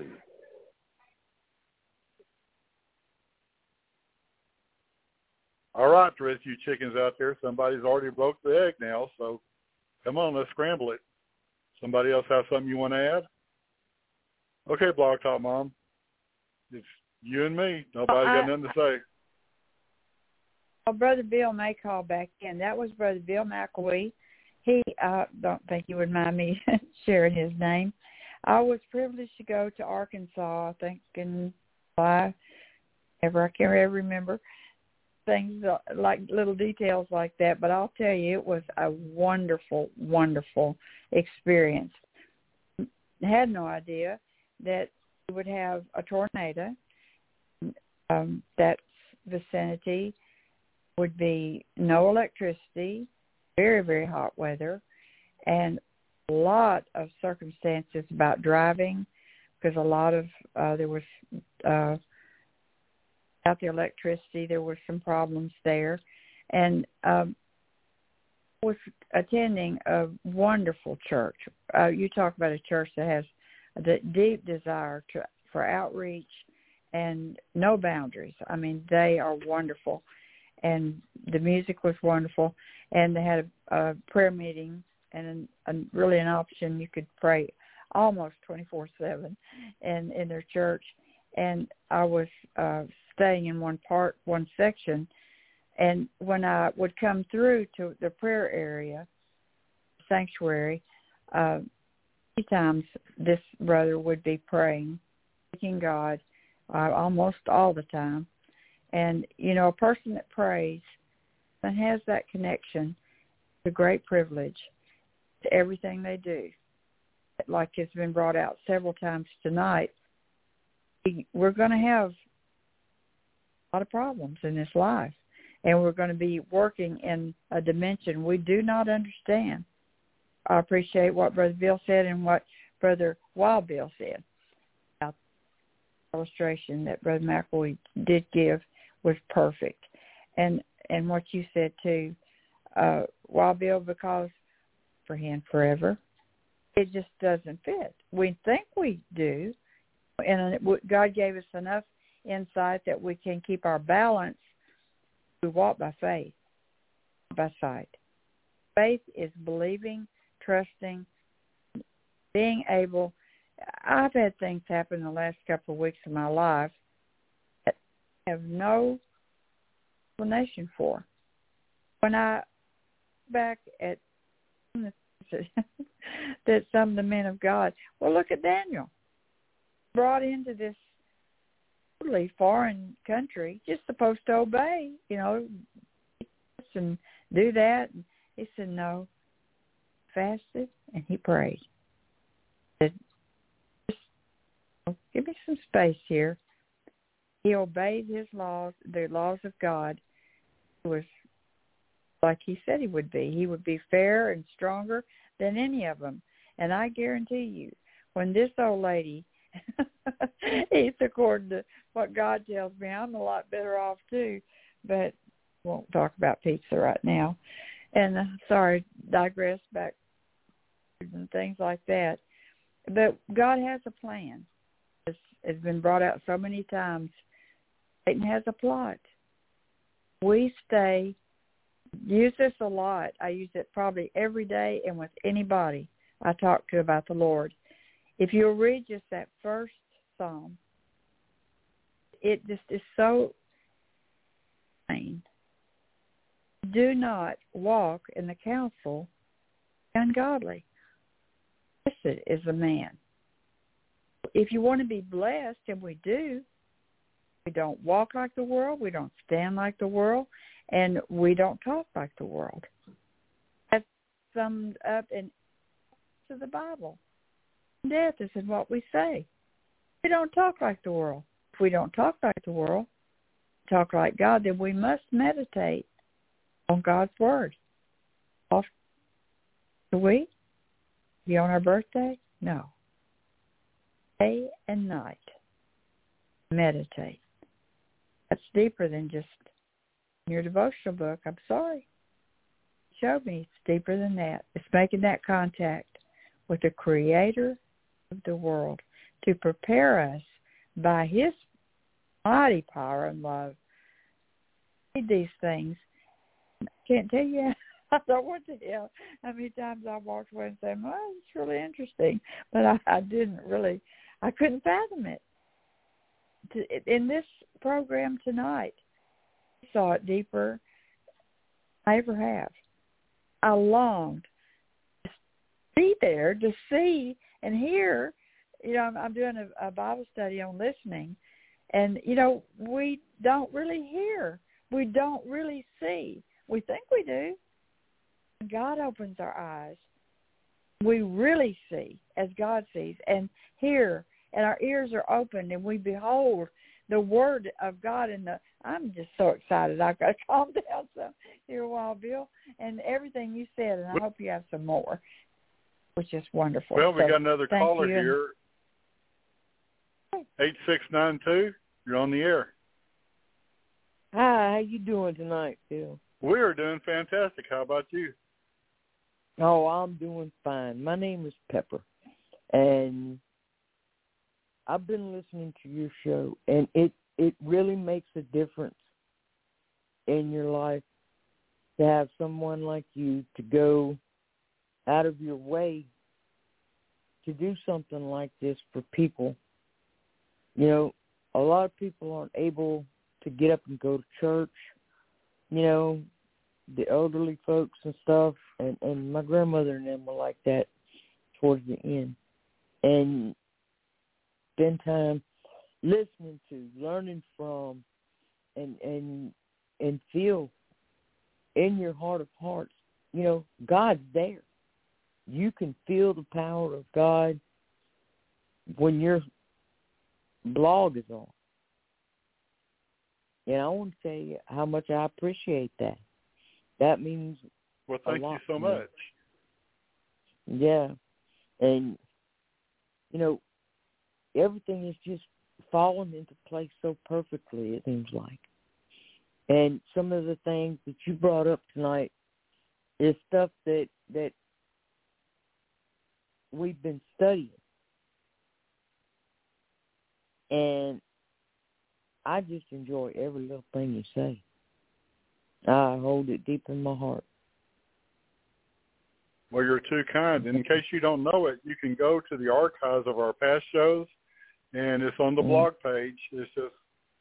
All right, the rest of you chickens out there, somebody's already broke the egg now, so come on, let's scramble it. Somebody else have something you want to add? Okay, Blog Talk Mom. It's you and me. Nobody well, I, got nothing to say. Well, Brother Bill may call back in. That was Brother Bill McElwee. He, I don't think you would mind me sharing his name. I was privileged to go to Arkansas, I think in July, ever I can't ever remember. Things like little details like that, but I'll tell you, it was a wonderful, wonderful experience. I had no idea that we would have a tornado. Um, that vicinity would be no electricity, very, very hot weather, and a lot of circumstances about driving, because a lot of, uh, there was, uh, out the electricity, there were some problems there, and um, was attending a wonderful church. Uh, you talk about a church that has a deep desire to, for outreach and no boundaries. I mean, they are wonderful, and the music was wonderful, and they had a, a prayer meeting and a, a, really an option you could pray almost twenty-four seven in, in their church. And I was uh, staying in one part, one section, and when I would come through to the prayer area, sanctuary, uh, many times this brother would be praying, thanking God, uh, almost all the time. And, you know, a person that prays and has that connection is a great privilege to everything they do. Like it's been brought out several times tonight, we're going to have a lot of problems in this life, and we're going to be working in a dimension we do not understand. I appreciate what Brother Bill said and what Brother Wild Bill said. The illustration that Brother McElwee did give was perfect. And and what you said too, uh, Wild Bill, because for him forever, it just doesn't fit. We think we do. And God gave us enough insight that we can keep our balance. We walk by faith, by sight. Faith is believing, trusting, being able. I've had things happen in the last couple of weeks of my life that I have no explanation for. When I back at that some of the men of God. Well, look at Daniel, brought into this totally foreign country, just supposed to obey, you know, and do that. And he said no, fasted and he prayed. He said, just give me some space here. He obeyed his laws, the laws of God. It was like he said he would be. He would be fairer and stronger than any of them. And I guarantee you, when this old lady eats according to what God tells me, I'm a lot better off too. But won't talk about pizza right now. And uh, sorry, digress back and things like that. But God has a plan. It's, it's been brought out so many times. Satan has a plot. We stay, use this a lot. I use it probably every day and with anybody I talk to about the Lord. If you'll read just that first psalm, it just is so plain. Do not walk in the counsel of ungodly. Blessed is the man. If you want to be blessed, and we do, we don't walk like the world, we don't stand like the world, and we don't talk like the world. That's summed up in the Bible. Death is in what we say. We don't talk like the world. If we don't talk like the world, talk like God, then we must meditate on God's word. Off the week? Be on our birthday? No. Day and night. Meditate. That's deeper than just your devotional book. I'm sorry. Show me it's deeper than that. It's making that contact with the Creator of the world to prepare us by His mighty power and love. Read these things. I can't tell you. I don't want to tell how many times I walked away and said, well, it's really interesting. But I, I didn't really, I couldn't fathom it. To, in this program tonight, I saw it deeper than I ever have. I longed to be there, to see and hear. You know, I'm, I'm doing a, a Bible study on listening, and, you know, we don't really hear. We don't really see. We think we do. God opens our eyes. We really see as God sees and hear, and our ears are opened, and we behold the word of God. And the I'm just so excited. I've got to calm down some here a while, Bill, and everything you said, and I hope you have some more, which is wonderful. Well, we so, got another caller you. here. eight six nine two, you're on the air. Hi, how you doing tonight, Bill? We are doing fantastic. How about you? Oh, I'm doing fine. My name is Pepper, and I've been listening to your show, and it, it really makes a difference in your life to have someone like you to go out of your way to do something like this for people. You know, a lot of people aren't able to get up and go to church, you know, the elderly folks and stuff, and, and my grandmother and them were like that towards the end. And spend time listening to, learning from, and and and feel in your heart of hearts, you know, God's there. You can feel the power of God when your blog is on. And I want to tell you how much I appreciate that. That means well, thank a lot you so to me. much. Yeah. And, you know, everything is just falling into place so perfectly, it seems like. And some of the things that you brought up tonight is stuff that, that we've been studying. And I just enjoy every little thing you say. I hold it deep in my heart. Well, you're too kind. And in case you don't know it, you can go to the archives of our past shows, and it's on the mm-hmm. blog page. It's just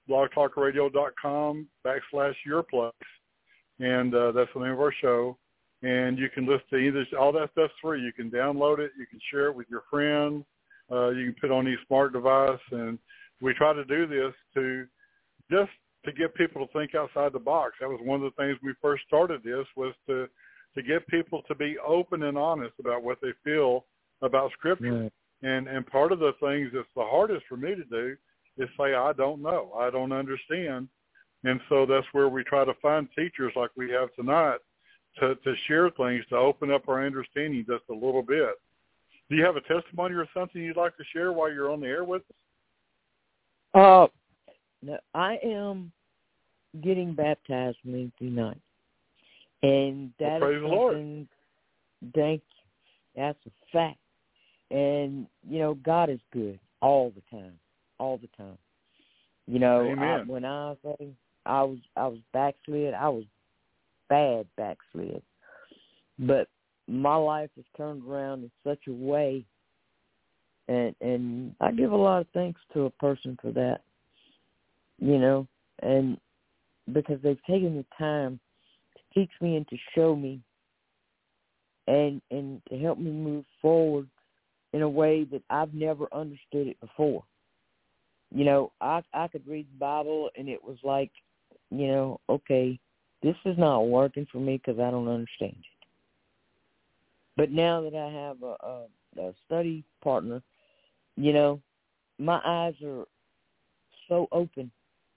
blogtalkradio.com backslash your place. And uh, that's the name of our show. and you can listen to either. All that stuff's free. You can download it. You can share it with your friends. Uh, you can put it on any smart device, and we try to do this to just to get people to think outside the box. That was one of the things we first started this, was to, to get people to be open and honest about what they feel about Scripture. Right. And and part of the things that's the hardest for me to do is say, I don't know, I don't understand. And so that's where we try to find teachers like we have tonight to, to share things, to open up our understanding just a little bit. Do you have a testimony or something you'd like to share while you're on the air with us? Uh, no, I am getting baptized Wednesday night, and that well, is praise the Lord. Thank you. That's a fact. And you know, God is good all the time, all the time. You know, I, when I say I was, I was backslid. I was bad backslid, but my life has turned around in such a way, and and I give a lot of thanks to a person for that. You know, and because they've taken the time to teach me and to show me, and and to help me move forward in a way that I've never understood it before. You know, I I could read the Bible and it was like, you know, okay, this is not working for me because I don't understand it. But now that I have a, a, a study partner, you know, my eyes are so open,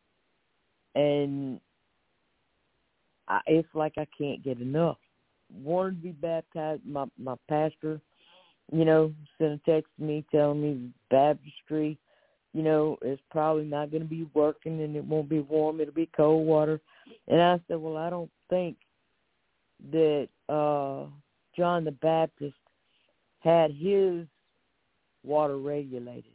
and I, it's like I can't get enough. Wanted to be baptized. My my pastor, you know, sent a text to me telling me baptistry, you know, is probably not going to be working and it won't be warm. It'll be cold water. And I said, well, I don't think that uh, John the Baptist had his water regulated.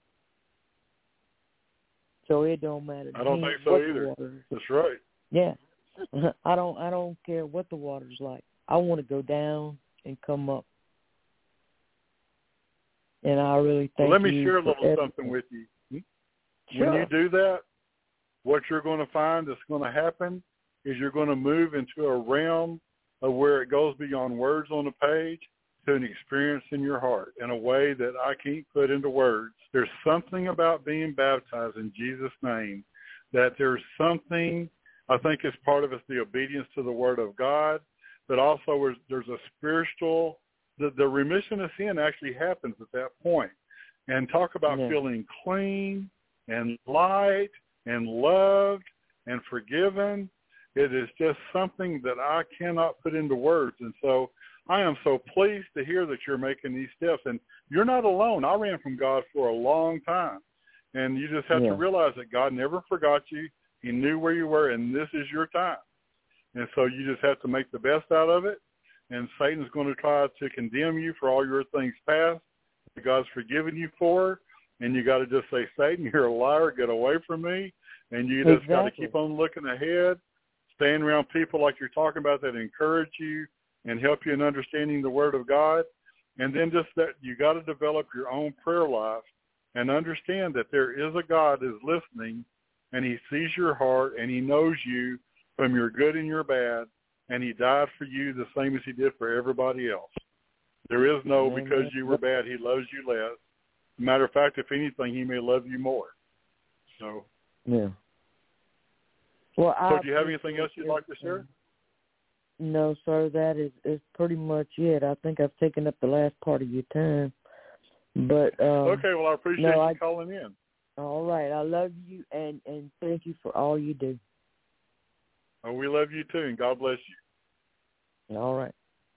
So it don't matter to I don't me think so what either. The water is. That's right. Yeah. I don't I don't care what the water's like. I want to go down and come up. And I really thank you. Well, let me share a little everything. something with you. Sure. When you do that, what you're going to find that's going to happen is you're going to move into a realm of where it goes beyond words on the page to an experience in your heart in a way that I can't put into words. There's something about being baptized in Jesus' name that there's something, I think it's part of it's the obedience to the Word of God, but also there's a spiritual, the, the remission of sin actually happens at that point. And talk about yeah. feeling clean and light and loved and forgiven. It is just something that I cannot put into words. And so I am so pleased to hear that you're making these steps. And you're not alone. I ran from God for a long time. And you just have yeah. to realize that God never forgot you. He knew where you were, and this is your time. And so you just have to make the best out of it. And Satan's going to try to condemn you for all your things past that God's forgiven you for. And you got to just say, Satan, you're a liar. Get away from me. And you just exactly. got to keep on looking ahead, staying around people like you're talking about that encourage you and help you in understanding the Word of God. And then just that you got to develop your own prayer life and understand that there is a God who's listening, and he sees your heart, and he knows you from your good and your bad, and he died for you the same as he did for everybody else. There is no Amen. because you were bad, he loves you less. Matter of fact, if anything, he may love you more. So, yeah. Well, so I do you have anything else you'd like to share? No, sir. That is, is pretty much it. I think I've taken up the last part of your time. But um, okay, well, I appreciate no, you I, calling in. All right. I love you, and, and thank you for all you do. Oh, we love you, too, and God bless you. All right.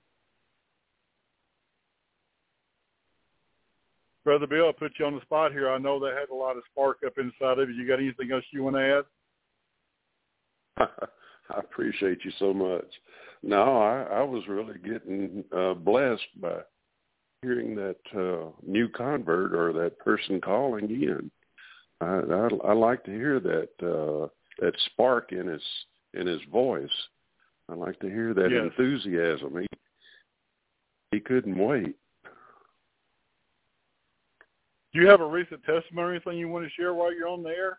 Brother Bill, I put you on the spot here. I know that had a lot of spark up inside of you. You got anything else you want to add? I appreciate you so much. No, I, I was really getting uh, blessed by hearing that uh, new convert or that person calling in. I, I, I like to hear that uh, that spark in his in his voice. I like to hear that yes. enthusiasm. He he couldn't wait. Do you have a recent testimony or anything you want to share while you're on the air?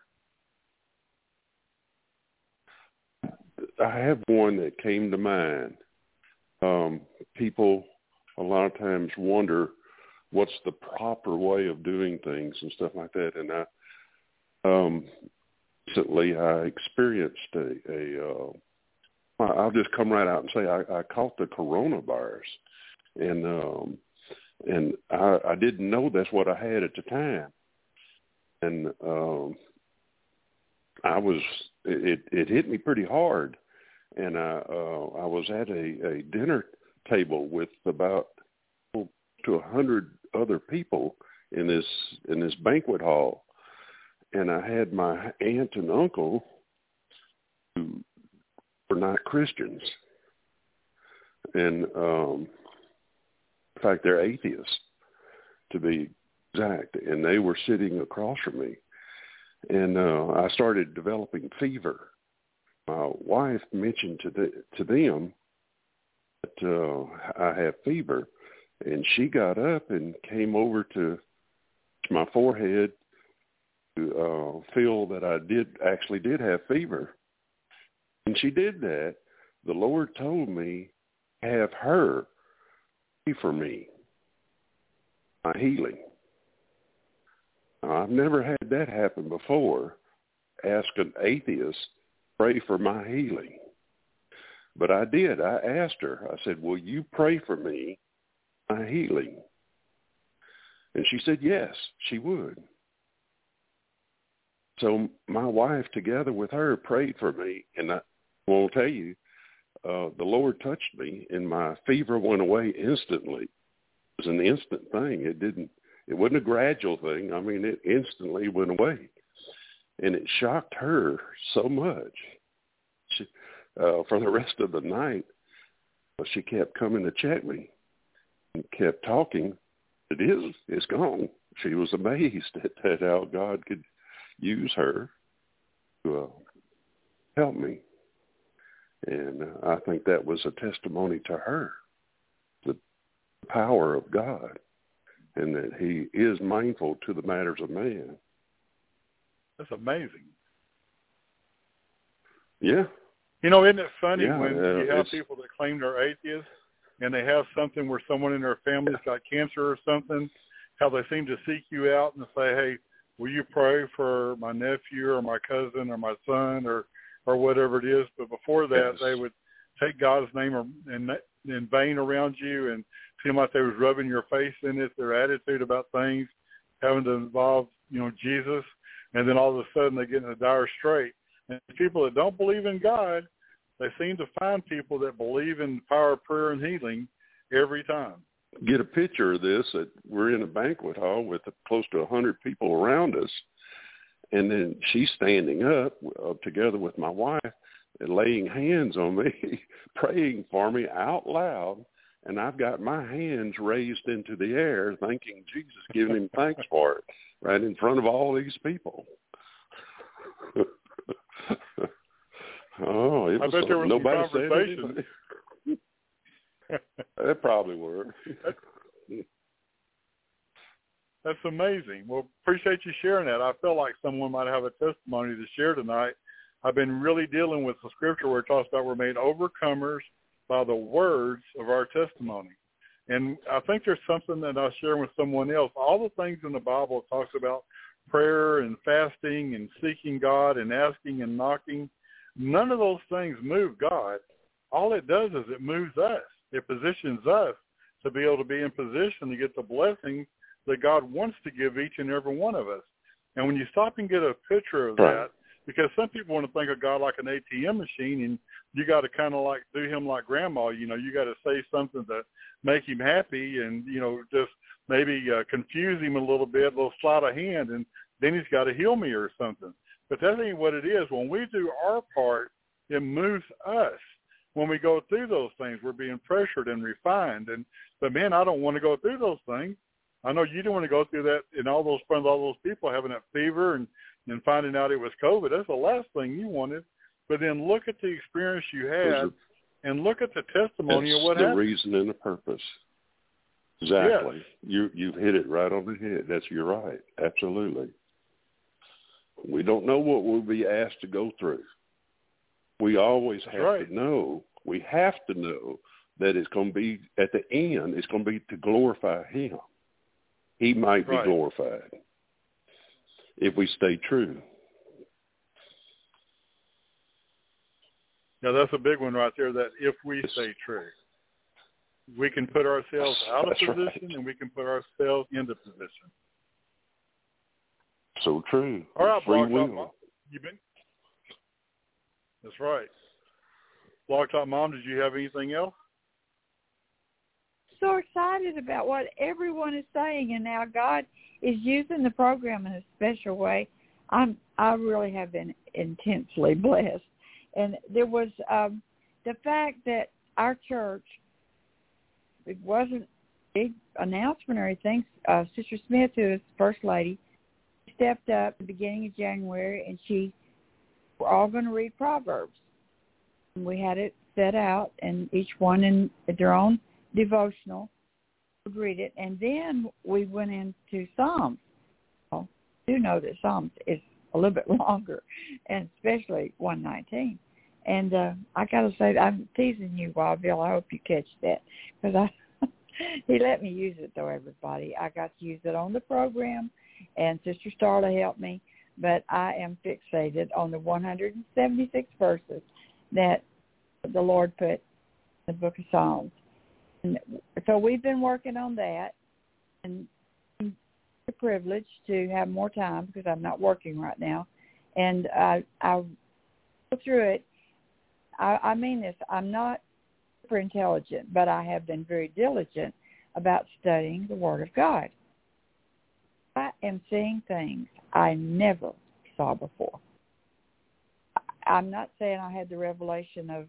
I have one that came to mind. um, people a lot of times wonder what's the proper way of doing things and stuff like that. And I, um, recently I experienced a, a uh, I'll just come right out and say I, I caught the coronavirus, and um, and I, I didn't know that's what I had at the time, and um, I was it, it hit me pretty hard, and I uh, I was at a, a dinner table with about to a hundred other people in this in this banquet hall, and I had my aunt and uncle who were not Christians, and um, in fact they're atheists to be exact, and they were sitting across from me, and uh, I started developing fever. My wife mentioned to the, to them that uh, I have fever, and she got up and came over to my forehead to uh, feel that I did actually did have fever. And she did that. The Lord told me, have her pray for me, my healing. Now, I've never had that happen before. Ask an atheist, pray for my healing. But I did. I asked her. I said, will you pray for me, my healing? And she said, yes, she would. So my wife, together with her, prayed for me. And I will tell you, uh, the Lord touched me, and my fever went away instantly. It was an instant thing. It didn't. It wasn't a gradual thing. I mean, it instantly went away. And it shocked her so much. She, uh, for the rest of the night, she kept coming to check me and kept talking. It is, it's gone. She was amazed at, at how God could use her to uh, help me. And uh, I think that was a testimony to her, the power of God, and that he is mindful to the matters of man. That's amazing. Yeah. You know, isn't it funny yeah, when uh, you have it's... people that claim they're atheists and they have something where someone in their family's got cancer or something, how they seem to seek you out and say, hey, will you pray for my nephew or my cousin or my son or, or whatever it is? But before that, yes. they would take God's name in, in vain around you and seem like they was rubbing your face in it, their attitude about things having to involve, you know, Jesus. And then all of a sudden they get in a dire strait. And people that don't believe in God, they seem to find people that believe in the power of prayer and healing every time. Get a picture of this. That we're in a banquet hall with close to one hundred people around us. And then she's standing up uh, together with my wife and laying hands on me, praying for me out loud. And I've got my hands raised into the air, thanking Jesus, giving him thanks for it, right in front of all these people. oh, it was I bet so, there was nobody some conversation. That probably were. That's amazing. Well, appreciate you sharing that. I felt like someone might have a testimony to share tonight. I've been really dealing with the scripture where it talks about we're made overcomers by the words of our testimony. And I think there's something that I was sharing with someone else. All the things in the Bible it talks about prayer and fasting and seeking God and asking and knocking. None of those things move God. All it does is it moves us. It positions us to be able to be in position to get the blessings that God wants to give each and every one of us. And when you stop and get a picture of that, because some people want to think of God like an A T M machine, and you got to kind of like do him like grandma. You know, you got to say something to make him happy, and you know, just maybe uh, confuse him a little bit, a little sleight of hand, and then he's got to heal me or something. But that ain't what it is. When we do our part, it moves us. When we go through those things, we're being pressured and refined. And but man, I don't want to go through those things. I know you didn't want to go through that, and all those friends, all those people having that fever and, and finding out it was COVID. That's the last thing you wanted. But then look at the experience you had, and look at the testimony of what the happened. The reason and the purpose. Exactly. Yes. You you've hit it right on the head. That's you're right. Absolutely. We don't know what we'll be asked to go through. We always have right. to know. We have to know that it's going to be, at the end, it's going to be to glorify him. He might be right. glorified if we stay true. Now, that's a big one right there, that if we stay true. We can put ourselves out of That's position, right. and we can put ourselves into position. So true. All right, Free Blog Talk will. Mom. You been? That's right. Blog Talk Mom, did you have anything else? So excited about what everyone is saying, and now God is using the program in a special way. I'm I really have been intensely blessed. And there was um, the fact that our church, it wasn't a big announcement or anything. Uh, Sister Smith, who is First Lady, stepped up at the beginning of January, and she, we're all going to read Proverbs. And we had it set out, and each one in their own devotional would read it. And then we went into Psalms. Well, I do know that Psalms is a little bit longer, and especially one nineteen. And uh, I got to say, I'm teasing you, Wild Bill. I hope you catch that, because I he let me use it, though, everybody. I got to use it on the program, and Sister Starla helped me, but I am fixated on the one hundred seventy-six verses that the Lord put in the book of Psalms. And so we've been working on that, and I'm privileged to have more time because I'm not working right now. And I, I'll go through it. I, I mean this. I'm not super intelligent, but I have been very diligent about studying the Word of God. I am seeing things I never saw before. I'm not saying I had the revelation of,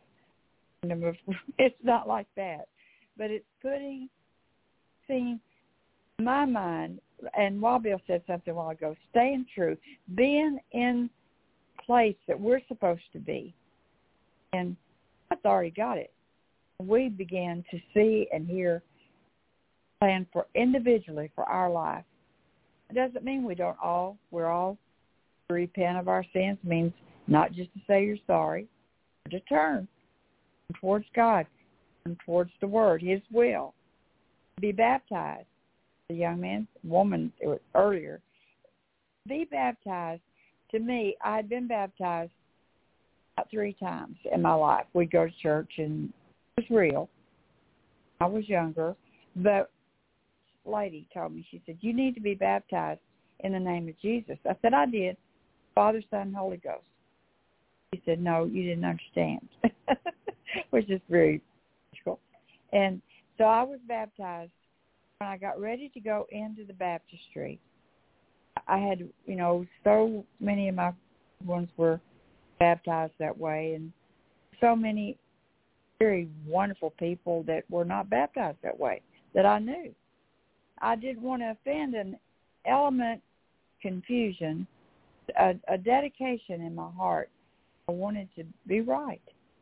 it's not like that, but it's putting, seeing my mind, and Wild Bill said something a while ago, staying true, being in place that we're supposed to be. And I've already got it. We began to see and hear, plan for individually for our life. It doesn't mean we don't all, we're all to repent of our sins. It means not just to say you're sorry, but to turn towards God and towards the Word, His will. Be baptized. The young man, woman, it was earlier. Be baptized. To me, I had been baptized about three times in my life. We'd go to church, and it was real. I was younger, but a lady told me, she said, you need to be baptized in the name of Jesus. I said, I did. Father, Son, Holy Ghost. She said, no, you didn't understand, which is very cool. And so I was baptized. When I got ready to go into the baptistry, I had, you know, so many of my ones were baptized that way, and so many very wonderful people that were not baptized that way that I knew. I didn't want to offend an element confusion, a, a dedication in my heart. I wanted to be right.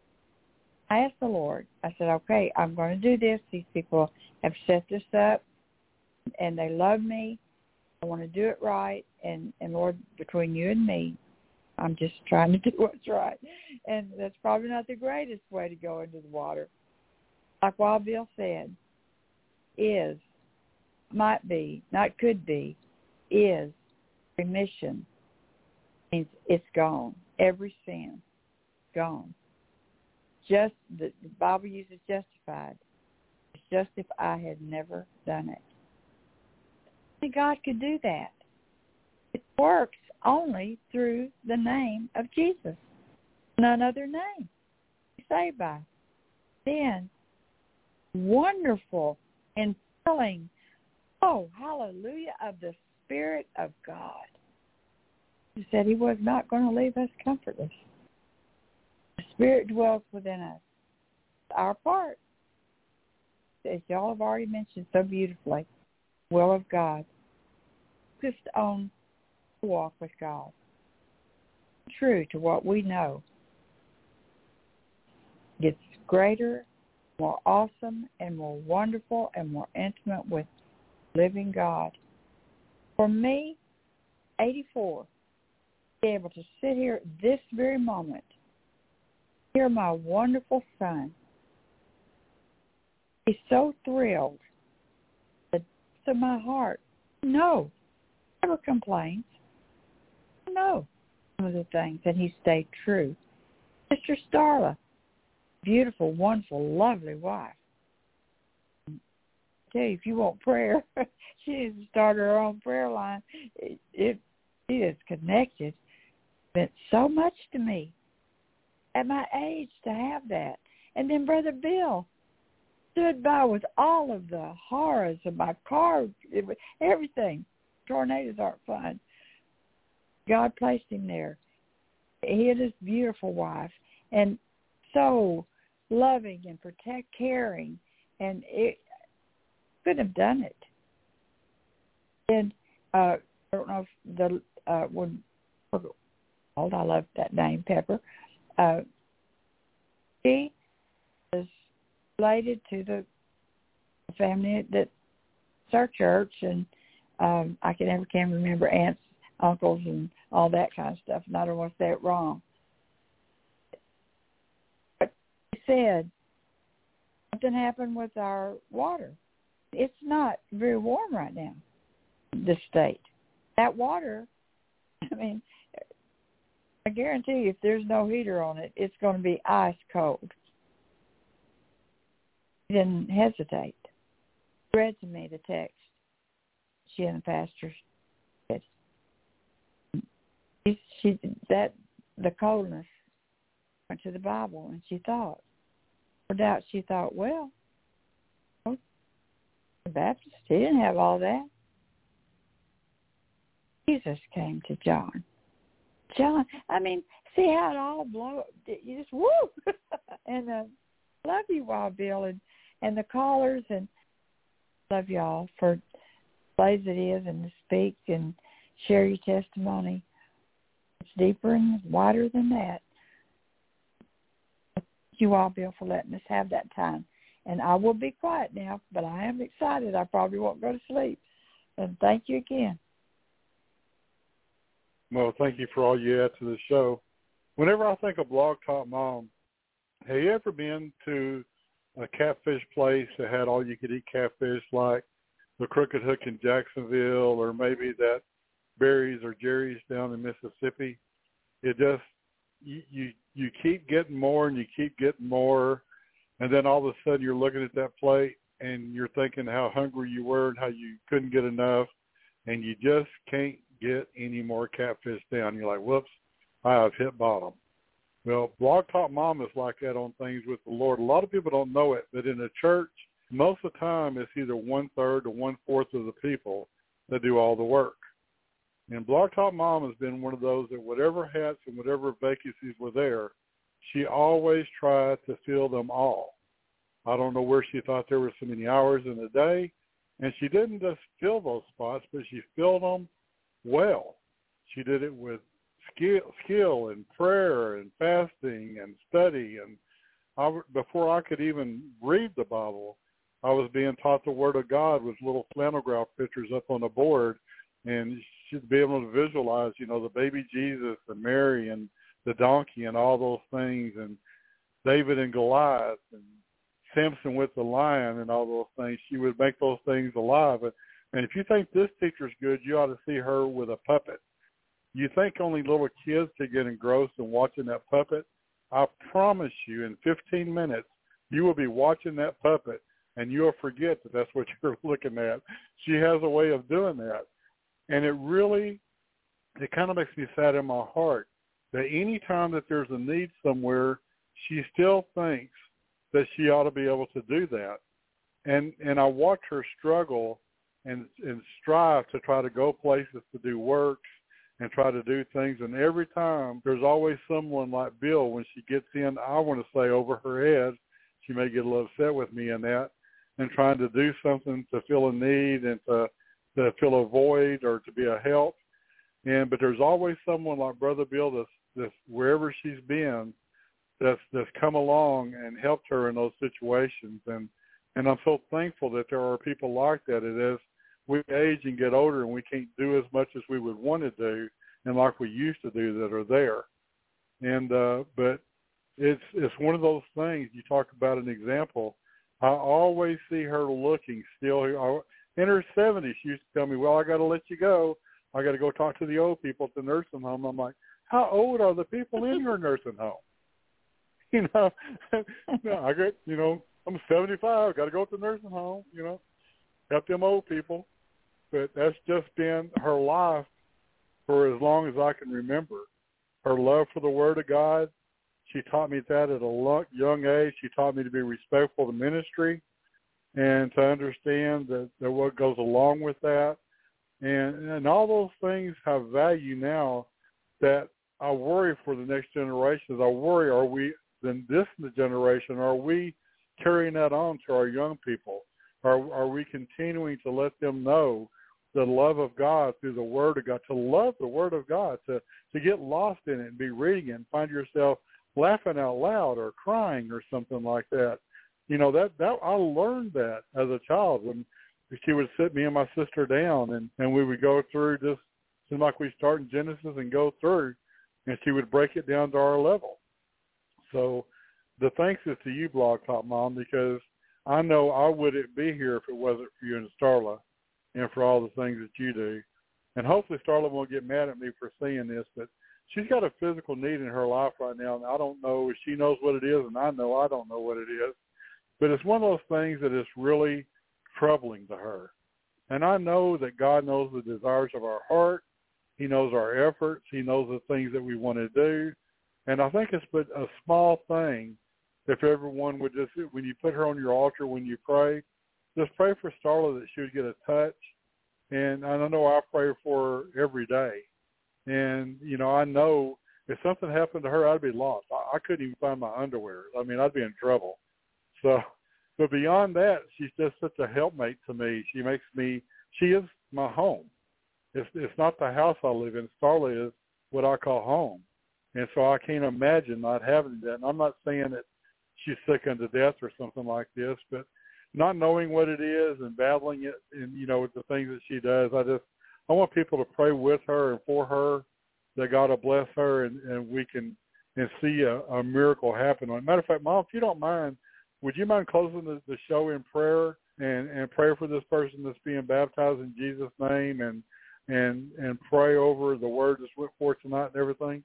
I asked the Lord, I said, okay, I'm going to do this. These people have set this up, and they love me. I want to do it right. And, and Lord, between you and me, I'm just trying to do what's right. And that's probably not the greatest way to go into the water. Like Wild Bill said, is, might be, not could be, is remission. Means it's gone. Every sin, gone. Just the, the Bible uses justified. It's just if I had never done it. Only God could do that. It works only through the name of Jesus. None other name to saved by. Then, wonderful and filling, oh, hallelujah, of the Spirit of God. He said He was not going to leave us comfortless. The Spirit dwells within us. Our part, as y'all have already mentioned so beautifully, will of God. Just on the walk with God. True to what we know. Gets greater, more awesome, and more wonderful, and more intimate with living God. For me, eighty-four, be able to sit here at this very moment, hear my wonderful son He's so thrilled. To my heart, no, never complains. No, some of the things, and he stayed true. Sister Starla, beautiful, wonderful, lovely wife. I tell you, if you want prayer, she needs to start her own prayer line. It, it she is connected. It meant so much to me at my age to have that. And then Brother Bill stood by with all of the horrors of my car, everything. Tornadoes aren't fun. God placed him there. He had his beautiful wife, and so loving and protect, caring, and it couldn't have done it. And uh, I don't know if the uh, when hold, I love that name, Pepper. Uh, she was related to the family that our church, and um, I can never can remember aunts, uncles, and all that kind of stuff, and I don't want to say it wrong. But he said something happened with our water. It's not very warm right now, this state. That water, I mean, I guarantee you if there's no heater on it, it's going to be ice cold. He didn't hesitate. She read to me the text she and the pastor said. She, she, that, the coldness went to the Bible, and she thought, no doubt she thought, well, the Baptist, he didn't have all that. Jesus came to John. John, I mean, see how it all blow, you just, woo! And uh, love you, Wild Bill, and, and the callers, and love y'all for plays it is and to speak and share your testimony. It's deeper and wider than that. Thank you all, Bill, for letting us have that time. And I will be quiet now, but I am excited. I probably won't go to sleep. And thank you again. Well, thank you for all you add to the show. Whenever I think of Blog Talk Mom, have you ever been to a catfish place that had all-you-could-eat catfish like the Crooked Hook in Jacksonville, or maybe that Barry's or Jerry's down in Mississippi? It just, you, you, you keep getting more and you keep getting more, and then all of a sudden you're looking at that plate and you're thinking how hungry you were and how you couldn't get enough, and you just can't get any more catfish down. You're like, whoops, I have hit bottom. Well, Blog Talk Mom is like that on Things with the Lord. A lot of people don't know it, but in a church, most of the time it's either one-third or one-fourth of the people that do all the work. And Blog Talk Mom has been one of those that whatever hats and whatever vacancies were there, she always tried to fill them all. I don't know where she thought there were so many hours in a day, and she didn't just fill those spots, but she filled them well. She did it with skill, skill and prayer and fasting and study. And I, before I could even read the Bible, I was being taught the Word of God with little flannel graph pictures up on the board, and she'd be able to visualize, you know, the baby Jesus and Mary and the donkey and all those things, and David and Goliath and Samson with the lion and all those things. She would make those things alive. And if you think this teacher's good, you ought to see her with a puppet. You think only little kids could get engrossed in watching that puppet? I promise you, in fifteen minutes, you will be watching that puppet, and you'll forget that that's what you're looking at. She has a way of doing that. And it really, it kind of makes me sad in my heart that any time that there's a need somewhere, she still thinks that she ought to be able to do that. And and I watch her struggle and and strive to try to go places to do works and try to do things. And every time there's always someone like Bill, when she gets in, I want to say over her head, she may get a little upset with me in that, and trying to do something to fill a need and to, to fill a void or to be a help. And but there's always someone like Brother Bill that's, that's wherever she's been, that's that's come along and helped her in those situations. And and I'm so thankful that there are people like that. It is we age and get older and we can't do as much as we would want to do and like we used to do that are there. And uh, but it's it's one of those things. You talk about an example. I always see her looking still. In her seventies, she used to tell me, well, I got to let you go. I got to go talk to the old people at the nursing home. I'm like, how old are the people in your nursing home? You know, no, I got, you know, I'm seventy-five. Got to go to the nursing home, you know, help them old people. But that's just been her life for as long as I can remember. Her love for the Word of God. She taught me that at a young age. She taught me to be respectful of ministry and to understand that, that what goes along with that. And, and all those things have value now that I worry for the next generations. I worry, are we, in this generation, are we carrying that on to our young people? Are, are we continuing to let them know the love of God through the Word of God, to love the Word of God, to, to get lost in it and be reading it and find yourself laughing out loud or crying or something like that? You know, that, that I learned that as a child when she would sit me and my sister down, and, and we would go through just, seemed like we start in Genesis and go through, and she would break it down to our level. So the thanks is to you, Blog Talk Mom, because I know I wouldn't be here if it wasn't for you and Starla and for all the things that you do. And hopefully Starla won't get mad at me for saying this, but she's got a physical need in her life right now, and I don't know if she knows what it is, and I know I don't know what it is. But it's one of those things that is really troubling to her. And I know that God knows the desires of our heart. He knows our efforts. He knows the things that we want to do. And I think it's but a small thing if everyone would just, when you put her on your altar, when you pray, just pray for Starla that she would get a touch. And I know I pray for her every day. And, you know, I know if something happened to her, I'd be lost. I, I couldn't even find my underwear. I mean, I'd be in trouble. So, but beyond that, she's just such a helpmate to me. She makes me, she is my home. It's, it's not the house I live in. Starla is what I call home. And so I can't imagine not having that. And I'm not saying that she's sick unto death or something like this, but not knowing what it is and battling it and, you know, with the things that she does, I just, I want people to pray with her and for her, that God will bless her and, and we can and see a, a miracle happen. As a matter of fact, Mom, if you don't mind, would you mind closing the, the show in prayer and, and pray for this person that's being baptized in Jesus' name and and and pray over the word that's went forth tonight and everything?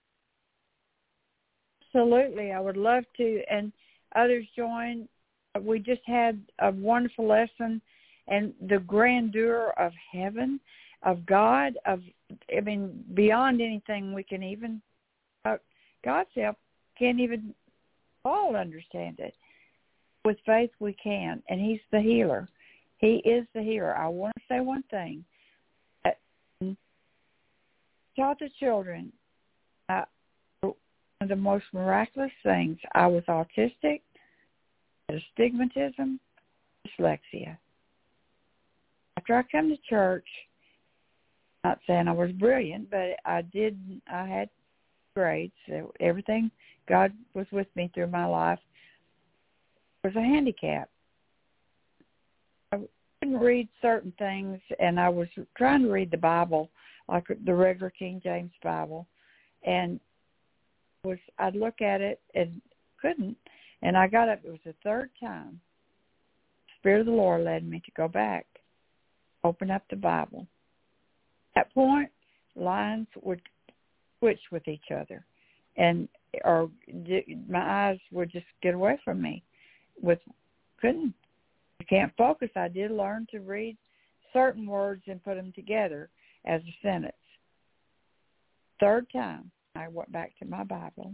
Absolutely. I would love to. And others join. We just had a wonderful lesson, and the grandeur of heaven, of God, of, I mean, beyond anything we can even, uh, God's help, can't even all understand it. With faith we can, and he's the healer. He is the healer. I want to say one thing. I taught the children uh, one of the most miraculous things. I was autistic, astigmatism, dyslexia. After I come to church, not saying I was brilliant, but I did, I had grades. Everything, God was with me through my life. Was a handicap. I couldn't read certain things, and I was trying to read the Bible, like the regular King James Bible, and was I'd look at it and couldn't, and I got up. It was the third time. The Spirit of the Lord led me to go back, open up the Bible. At that point, lines would switch with each other, and or my eyes would just get away from me. With couldn't you can't focus. I did learn to read certain words and put them together as a sentence. Third time I went back to my Bible,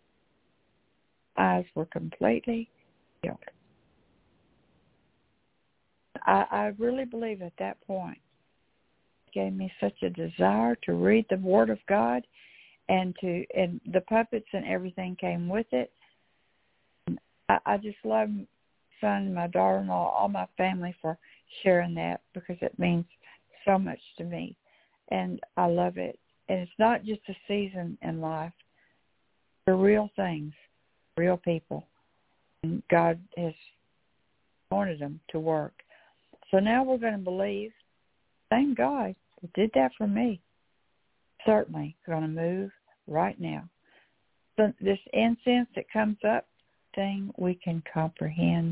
eyes were completely healed. I, I really believe at that point it gave me such a desire to read the Word of God, and to and the puppets and everything came with it. I just love my son, my daughter-in-law, all my family for sharing that, because it means so much to me, and I love it. And it's not just a season in life. They're real things, real people, and God has wanted them to work. So now we're going to believe, thank God that did that for me. Certainly going to move right now. So this incense that comes up, thing we can comprehend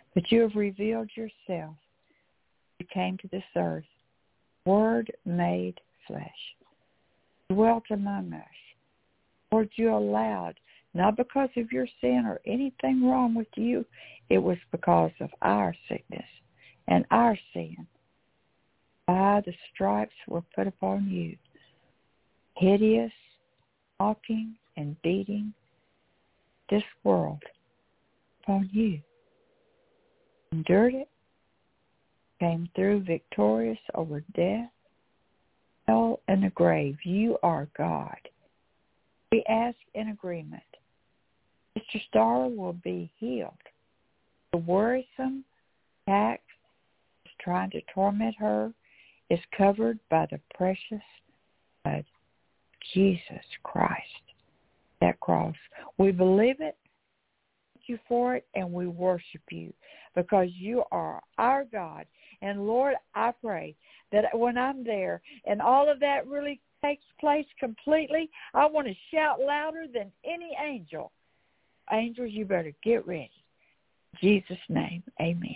but you have revealed yourself. You came to this earth, Word made flesh, dwelt among us. Lord, you allowed, not because of your sin or anything wrong with you, it was because of our sickness and our sin. By the stripes were put upon you, hideous, mocking, and beating this world upon you. Endured it, came through victorious over death, hell, and the grave. You are God. We ask in agreement. Mister Starr will be healed. The worrisome attack is trying to torment her is covered by the precious blood of Jesus Christ. That cross. We believe it, thank you for it, and we worship you because you are our God. And Lord, I pray that when I'm there and all of that really takes place completely, I want to shout louder than any angel. Angels, you better get ready. In Jesus' name, amen.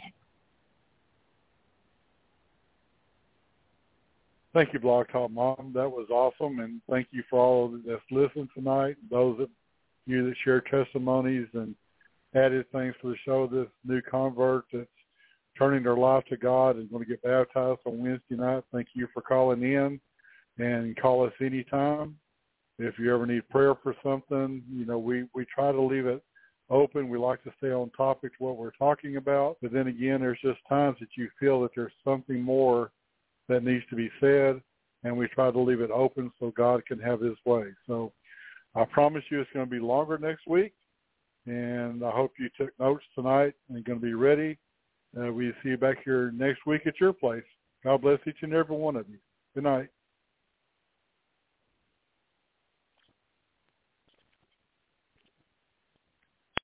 Thank you, Blog Talk Mom. That was awesome, and thank you for all that's listened tonight, those of you that shared testimonies and added things to the show, this new convert that's turning their life to God and going to get baptized on Wednesday night. Thank you for calling in, and call us anytime. If you ever need prayer for something, you know, we, we try to leave it open. We like to stay on topic to what we're talking about, but then again, there's just times that you feel that there's something more that needs to be said, and we try to leave it open so God can have his way. So I promise you it's going to be longer next week, and I hope you took notes tonight and you're going to be ready. Uh, we see you back here next week at your place. God bless each and every one of you. Good night.